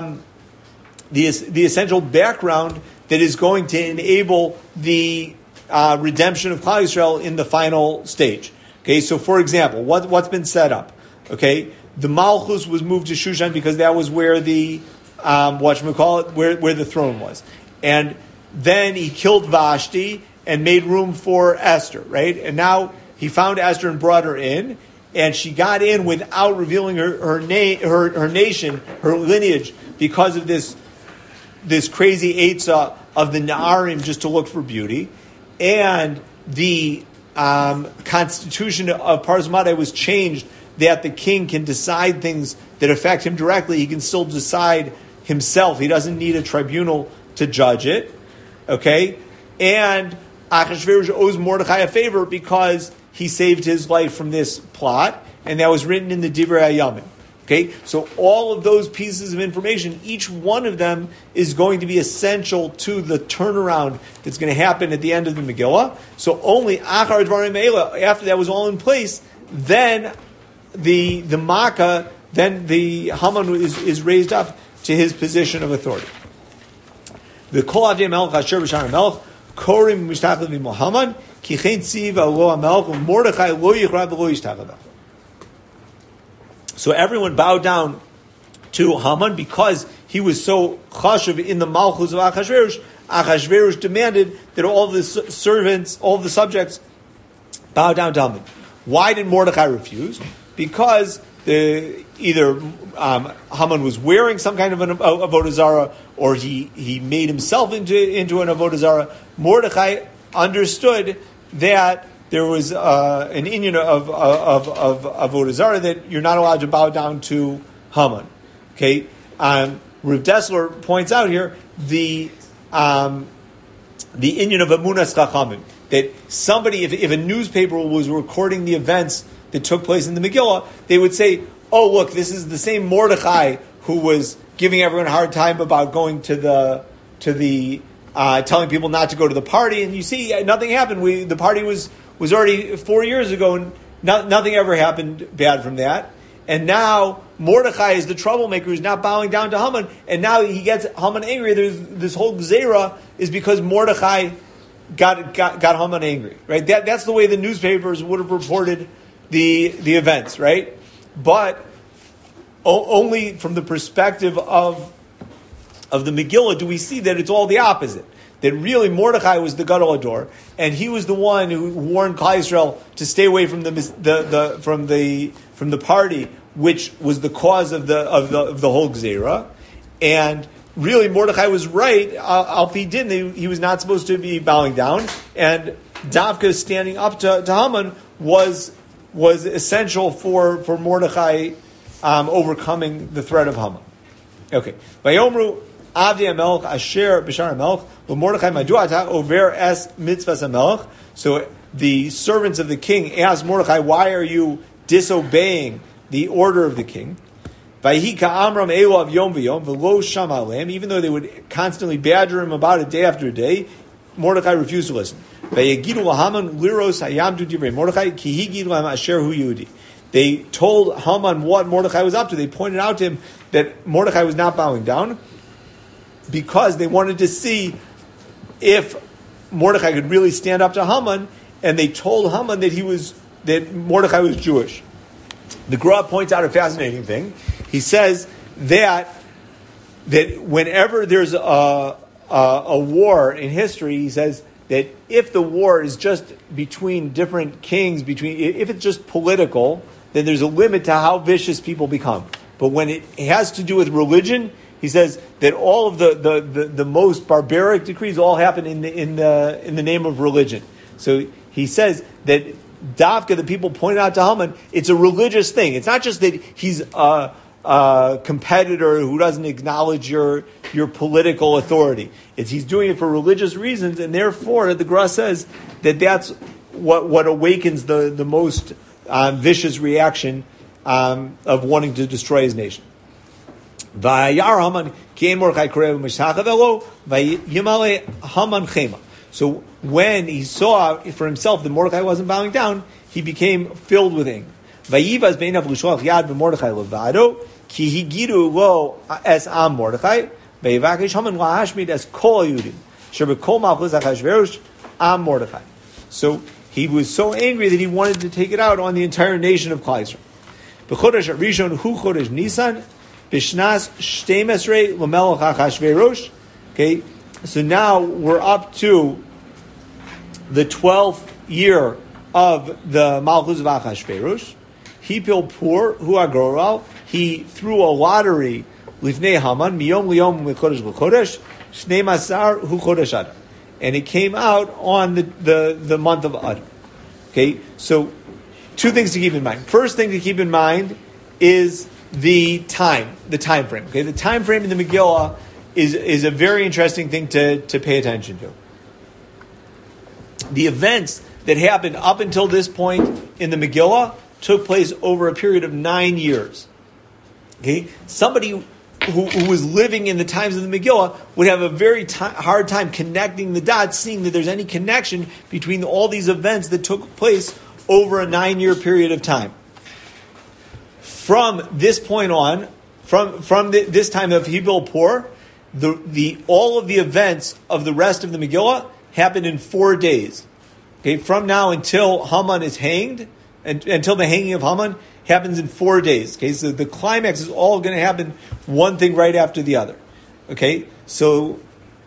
the essential background that is going to enable the redemption of Klal Yisrael in the final stage. Okay, so for example, what's been set up? Okay, the Malchus was moved to Shushan because that was where the where the throne was, and then he killed Vashti and made room for Esther. Right, and now he found Esther and brought her in, and she got in without revealing her nation, her lineage, because of this crazy Eitzah of the Na'arim just to look for beauty. And the constitution of Parzamade was changed that the king can decide things that affect him directly. He can still decide himself. He doesn't need a tribunal to judge it. Okay? And Achashverosh owes Mordechai a favor because he saved his life from this plot, and that was written in the Divrei Hayamim. Okay, so all of those pieces of information, each one of them is going to be essential to the turnaround that's going to happen at the end of the Megillah. So only Achar Dvarim Me'ela, after that was all in place, then the Makkah, then the Haman is raised up to his position of authority. The Kol Avdei Melech Asher B'Shar Melech Korim Mishtachel V'Mohaman Kichein Tziv Alo HaMelech Mordechai Lo Yichra V'Lo Yishtachel. So everyone bowed down to Haman because he was so chashuv in the malchus of Achashverosh. Achashverosh demanded that all the servants, all the subjects, bow down to Haman. Why did Mordechai refuse? Because either Haman was wearing some kind of an avodah zarah, or he made himself into an avodah zarah. Mordechai understood that there was an inyan of avodah zarah that you're not allowed to bow down to Haman. Okay, Rav Dessler points out here the inyan of emunas chachamim, that somebody, if a newspaper was recording the events that took place in the Megillah, they would say, oh, look, this is the same Mordechai who was giving everyone a hard time about going to the telling people not to go to the party, and you see, nothing happened. The party was already 4 years ago, and nothing ever happened bad from that. And now Mordechai is the troublemaker who's not bowing down to Haman, and now he gets Haman angry. There's this whole gzeira is because Mordechai got Haman angry, right? That's the way the newspapers would have reported the events, right? But only from the perspective of the Megillah do we see that it's all the opposite. That really Mordechai was the Gadol Hador, and he was the one who warned Klal Yisrael to stay away from the party, which was the cause of the whole gzeira. And really, Mordechai was right. Al Pi Din, he was not supposed to be bowing down, and Davka standing up to Haman was essential for Mordechai overcoming the threat of Haman. Okay, Vayomru Avdi Hamelech Asher B'Shar Hamelech L'Mordechai Maduata Over Es Mitzvahs Hamelech. So the servants of the king asked Mordechai, "Why are you disobeying the order of the king?" Vayika Amram Elav Yom V'Yom V'Lo Sham Alem. Even though they would constantly badger him about it day after day, Mordechai refused to listen. Vayegidu Haman Liros Hayamdu Divrei Mordechai Ki Higid Lam Asher Hu Yehudi. They told Haman what Mordechai was up to. They pointed out to him that Mordechai was not bowing down because they wanted to see if Mordechai could really stand up to Haman, and they told Haman that Mordechai was Jewish. The Gra points out a fascinating thing. He says that whenever there's a war in history, he says that if the war is just between different kings, if it's just political, then there's a limit to how vicious people become. But when it has to do with religion, he says that all of the most barbaric decrees all happen in the name of religion. So he says that Davka, the people pointed out to Haman, it's a religious thing. It's not just that he's a competitor who doesn't acknowledge your political authority. He's doing it for religious reasons, and therefore the Gra says that that's what awakens the most vicious reaction of wanting to destroy his nation. So when he saw for himself that Mordechai wasn't bowing down, he became filled with anger. So he was so angry that he wanted to take it out on the entire nation of Klal Yisrael. B'chodesh Rishon hu chodesh Nisan b'shnas shtemesrei l'melech Achashverosh. Okay, so now we're up to the 12th year of the Malchus of Achashverosh. Hipil Pur hu agoral. He threw a lottery lifnei Haman miyom liyom l'chodesh l'chodesh shnei masar hu chodesh Adar, and it came out on the month of Adar. Okay, so two things to keep in mind. First thing to keep in mind is the time frame. Okay, the time frame in the Megillah is a very interesting thing to pay attention to. The events that happened up until this point in the Megillah took place over a period of 9 years. Okay, somebody who was living in the times of the Megillah would have a very hard time connecting the dots, seeing that there's any connection between all these events that took place over a 9-year period of time. From this point on, from this time of Hipil Pur, all of the events of the rest of the Megillah happened in 4 days. Okay, from now until Haman is hanged, and until the hanging of Haman happens in 4 days. Okay, so the climax is all going to happen one thing right after the other. Okay, so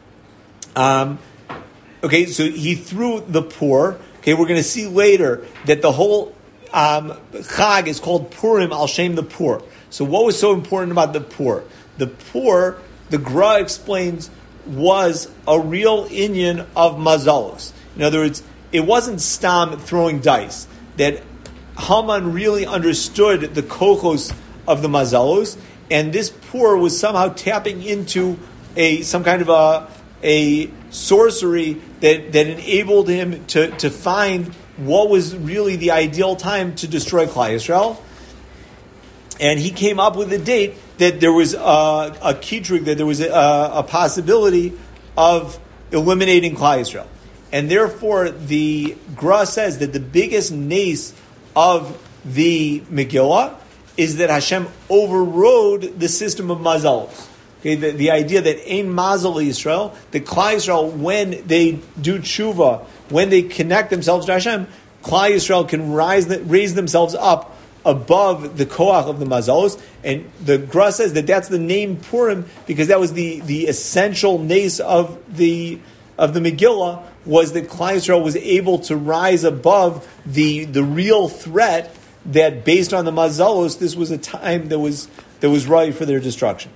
he threw the Pur. Okay, we're going to see later that the whole Chag is called Purim al Shem the Pur. So what was so important about the Pur? The Pur, the Gra explains, was a real inyan of mazalos. In other words, it wasn't Stam throwing dice. That Haman really understood the kochos of the mazalos, and this Pur was somehow tapping into some kind of a sorcery that enabled him to find what was really the ideal time to destroy Klal Yisrael. And he came up with a date that there was a kitrig, that there was a possibility of eliminating Klal Yisrael. And therefore, the Gra says that the biggest nace of the Megillah is that Hashem overrode the system of mazalos. Okay, the idea that ein mazal Yisrael, that Klal Yisrael, when they do tshuva, when they connect themselves to Hashem, Klal Yisrael can raise themselves up above the koach of the mazalos, and the Gra says that that's the name Purim because that was the essential nace of the Megillah, was that Klal Yisrael was able to rise above the real threat that based on the mazalos, this was a time that was right for their destruction.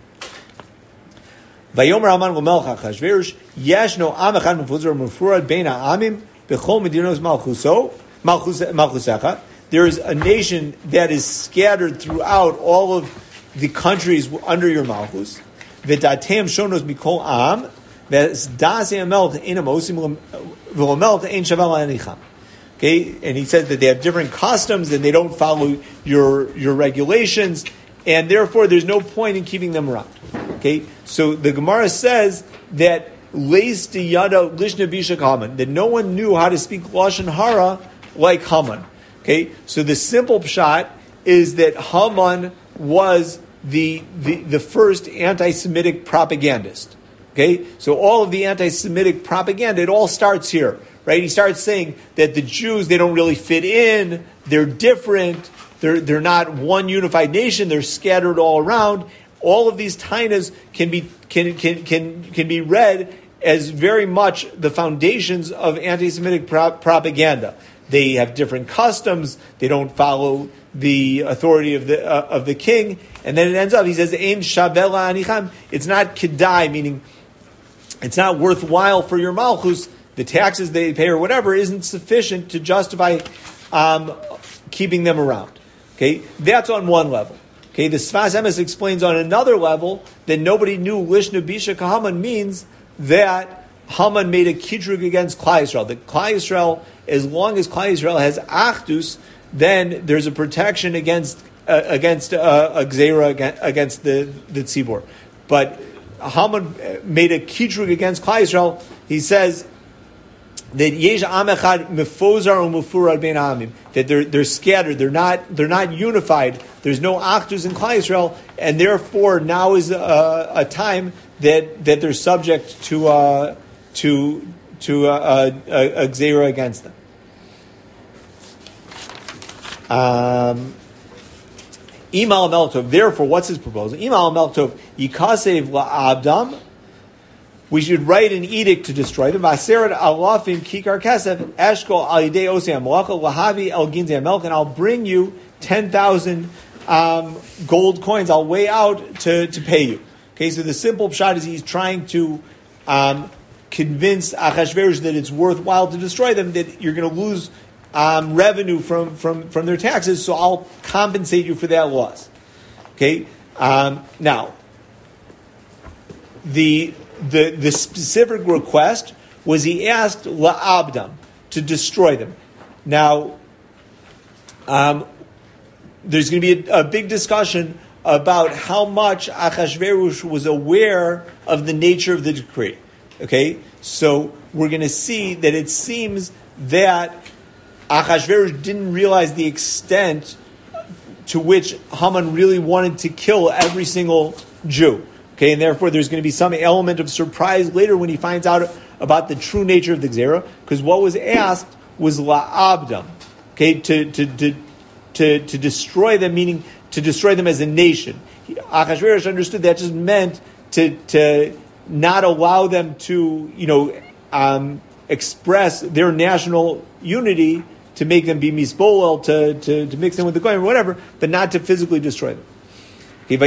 Vayomer Haman l'melech Achashverosh yeshno am echad mefuzar mefurad bein ha'amim b'chol medinos malchusecha. There is a nation that is scattered throughout all of the countries under your malchus. V'datem shonos mikol am v'dasei hamelech einam osim v'lomelech ein shavel anicham. Okay, and he says that they have different customs and they don't follow your regulations, and therefore there's no point in keeping them around. Okay, so the Gemara says that leis diyada lishna bishak Haman, that no one knew how to speak lashon hara like Haman. Okay, so the simple pshat is that Haman was the first anti-Semitic propagandist. Okay, so all of the anti-Semitic propaganda, it all starts here, right? He starts saying that the Jews, they don't really fit in, they're different, they're not one unified nation, they're scattered all around. All of these tainas can be read as very much the foundations of anti-Semitic propaganda. They have different customs. They don't follow the authority of the king, and then it ends up. He says, "Ein shavela anicham." It's not kedai, meaning it's not worthwhile for your malchus. The taxes they pay or whatever isn't sufficient to justify keeping them around. Okay, that's on one level. Okay, the Sfas Emes explains on another level that nobody knew Lishna Bisha Haman means that Haman made a kidrug against Klal Yisrael. That Klal Yisrael, as long as Klal Yisrael has achdus, then there's a protection against a gzeira against the tzibor. But Haman made a kidrug against Klal Yisrael. He says that yesh am echad mefozar umufurad bein ha'amim, that they're scattered, they're not unified. There's no achdus in Klal Yisrael, and therefore now is a time that they're subject to a gzeira against them. Imal Meltov. Therefore, what's his proposal? Imal Meltov yikasev la'abdam. We should write an edict to destroy them. Vaseret alafim kikar kesef eshkol al yidei osei hamalacha lahavi el ginzei hamelech, and I'll bring you 10,000 gold coins. I'll weigh out to pay you. Okay, so the simple pshat is he's trying to convince Achashverosh that it's worthwhile to destroy them, that you're going to lose revenue from their taxes, so I'll compensate you for that loss. Okay, now the specific request was he asked la'abdam, to destroy them. Now, there's going to be a big discussion about how much Achashverosh was aware of the nature of the decree. Okay, so we're going to see that it seems that Achashverosh didn't realize the extent to which Haman really wanted to kill every single Jew. Okay, and therefore there's going to be some element of surprise later when he finds out about the true nature of the Gzera, because what was asked was la'abdam, okay, to destroy them, meaning to destroy them as a nation. Achashverosh understood that just meant to not allow them to, express their national unity, to make them be misbolel, to mix them with the goyim or whatever, but not to physically destroy them. And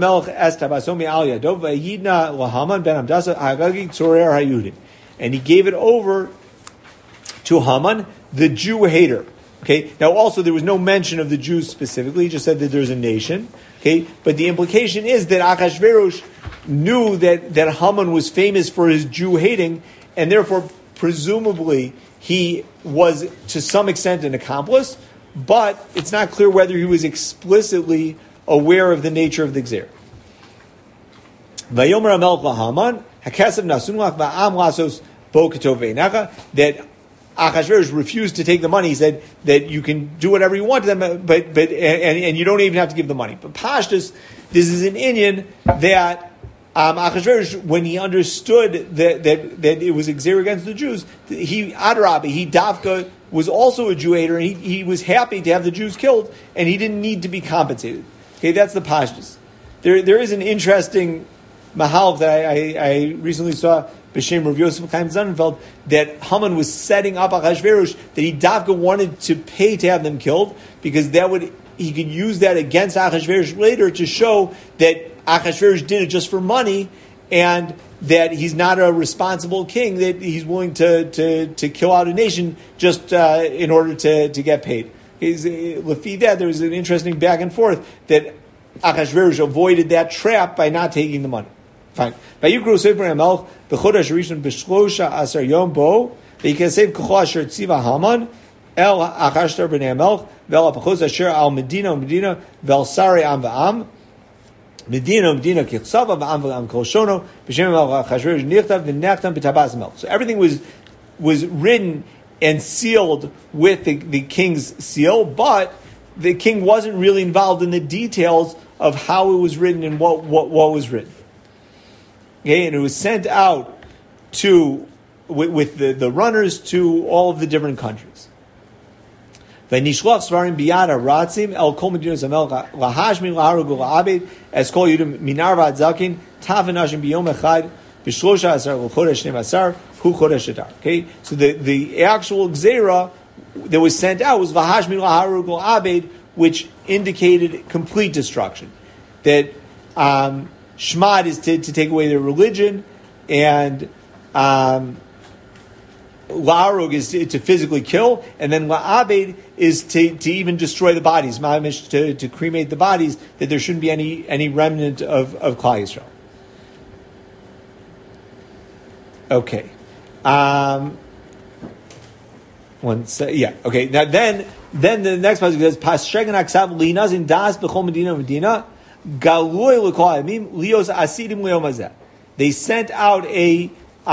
he gave it over to Haman, the Jew hater. Okay. Now, also there was no mention of the Jews specifically; he just said that there's a nation. Okay, but the implication is that Achashverosh knew that Haman was famous for his Jew hating, and therefore, presumably, he was to some extent an accomplice. But it's not clear whether he was explicitly aware of the nature of the Gzera. Vayomer HaMelech LaHaman, HaKesef nasun lach va'am lasos bo ketov v'einecha, that Achashverosh refused to take the money. He said that you can do whatever you want to them, but you don't even have to give the money. But Pashtus, this is an inyan that Achashverosh, when he understood that it was Gzera against the Jews, he Davka was also a Jewader, and he was happy to have the Jews killed, and he didn't need to be compensated. Okay, that's the Pashtus. There is an interesting mahal that I recently saw, B'Shem Rav Yosef Chaim Sonnenfeld, that Haman was setting up Achashverosh, that he Davka wanted to pay to have them killed, because he could use that against Achashverosh later to show that Achashverosh did it just for money, and that he's not a responsible king, that he's willing to kill out a nation just in order to get paid. Lefi that, there was an interesting back and forth that Achashverosh avoided that trap by not taking the money. Fine. Vayikru Sefer HaMelech b'chodesh rishon b'shlosha asar yom bo v'yikasev k'cho asher tziva Haman el Achashtar b'nei HaMelech ve'el ha'pachos asher al Medina ve'el Sari am v'am Medina kichsava v'am v'am kol shono b'shem HaMelech Achashverosh nichtav v'nechtam b'tabas HaMelech. So everything was written and sealed with the king's seal, but the king wasn't really involved in the details of how it was written and what was written. Okay, and it was sent out with the runners to all of the different countries. V'nishloach svarim biyad haratzim el kol medinos hamelech lahashmin laharug la'abed es kol yudim minar v'ad zakin tav v'nashim biyom echad b'shlosha asar l'chodesh shneim asar hu chodesh adar. Okay, so the actual Gzera that was sent out was v'hashmin laharug la'abed, which indicated complete destruction. That Shmad is to take away their religion, and La'arug is to physically kill, and then La'abed is to even destroy the bodies, Ma'amish to cremate the bodies, that there shouldn't be any remnant of Klal Yisrael. Okay. Okay. Now then the next passage says, Pashegan aksav linazin das b'chol Medina. They sent out a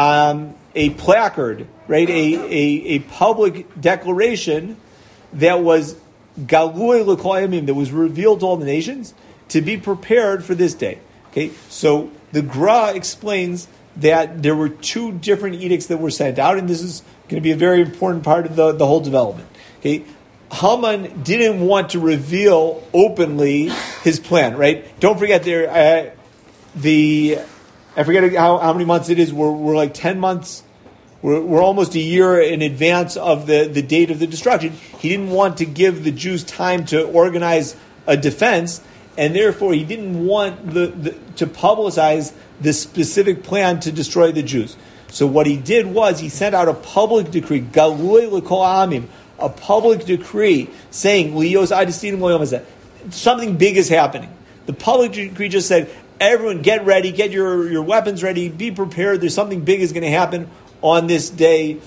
placard, right? A public declaration that was galui l'kol hayamim, that was revealed to all the nations, to be prepared for this day. Okay, so the Gra explains that there were two different edicts that were sent out, and this is going to be a very important part of the whole development. Okay. Haman didn't want to reveal openly his plan, right? Don't forget I forget how many months it is. We're like 10 months. We're almost a year in advance of the date of the destruction. He didn't want to give the Jews time to organize a defense, and therefore he didn't want to publicize the specific plan to destroy the Jews. So what he did was he sent out a public decree, Galui l'kol ha'amim, a public decree saying something big is happening. The public decree just said, everyone get ready, get your weapons ready, be prepared, there's something big is going to happen on this day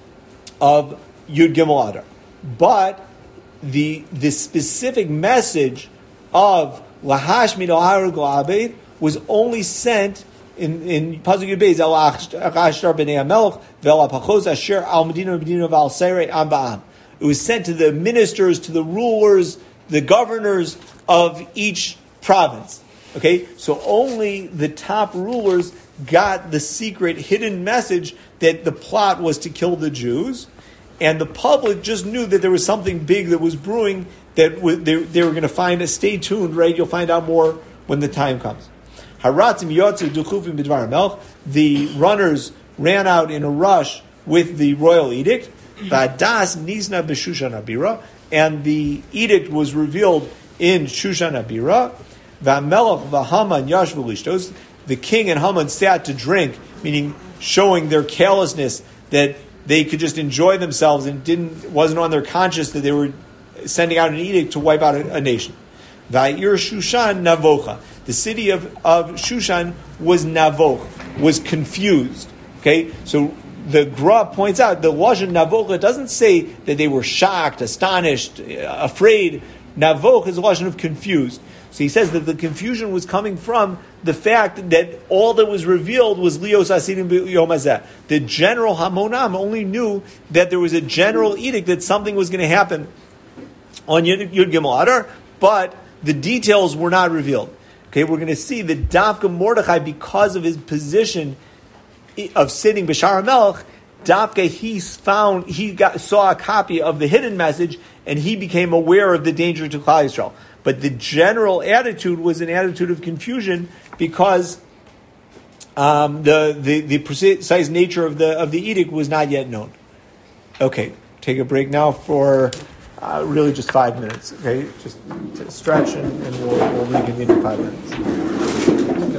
of Yud Gimel Adar. But the specific message of Lahashmid al-Harug al-Abed was only sent in Pasuk Yud Beis, El Achashtar b'nei HaMelech ve'el ha'pachos asher al Medina ve'al Sari am ba'am. It was sent to the ministers, to the rulers, the governors of each province. Okay, so only the top rulers got the secret hidden message that the plot was to kill the Jews, and the public just knew that there was something big that was brewing, that they were going to find. Stay tuned, right? You'll find out more when the time comes. Haratzim yotzu duchufim b'dvar HaMelech. The runners ran out in a rush with the royal edict. Vadas Nizna b'Shushan Abira, and the edict was revealed in Shushan Abira. V'Hamelech v'Haman yashvu lishtos. The king and Haman sat to drink, meaning showing their carelessness, that they could just enjoy themselves and wasn't on their conscience that they were sending out an edict to wipe out a nation. Va'ir Shushan navocha. The city of Shushan was navoch, was confused. Okay, so the Gra points out the Lashon Navocha doesn't say that they were shocked, astonished, afraid. Navoch is a Lashon of confused. So he says that the confusion was coming from the fact that all that was revealed was Leos Asidim Yom Hazeh. The general Hamonam only knew that there was a general edict that something was going to happen on Yud Gimel Adar, but the details were not revealed. Okay, we're going to see that Dafka Mordechai, because of his position of sitting B'Shar HaMelech, Dafka saw a copy of the hidden message, and he became aware of the danger to Klal Yisrael. But the general attitude was an attitude of confusion because the precise nature of the edict was not yet known. Okay, take a break now for really just 5 minutes. Okay, just to stretch and we'll reconvene in 5 minutes.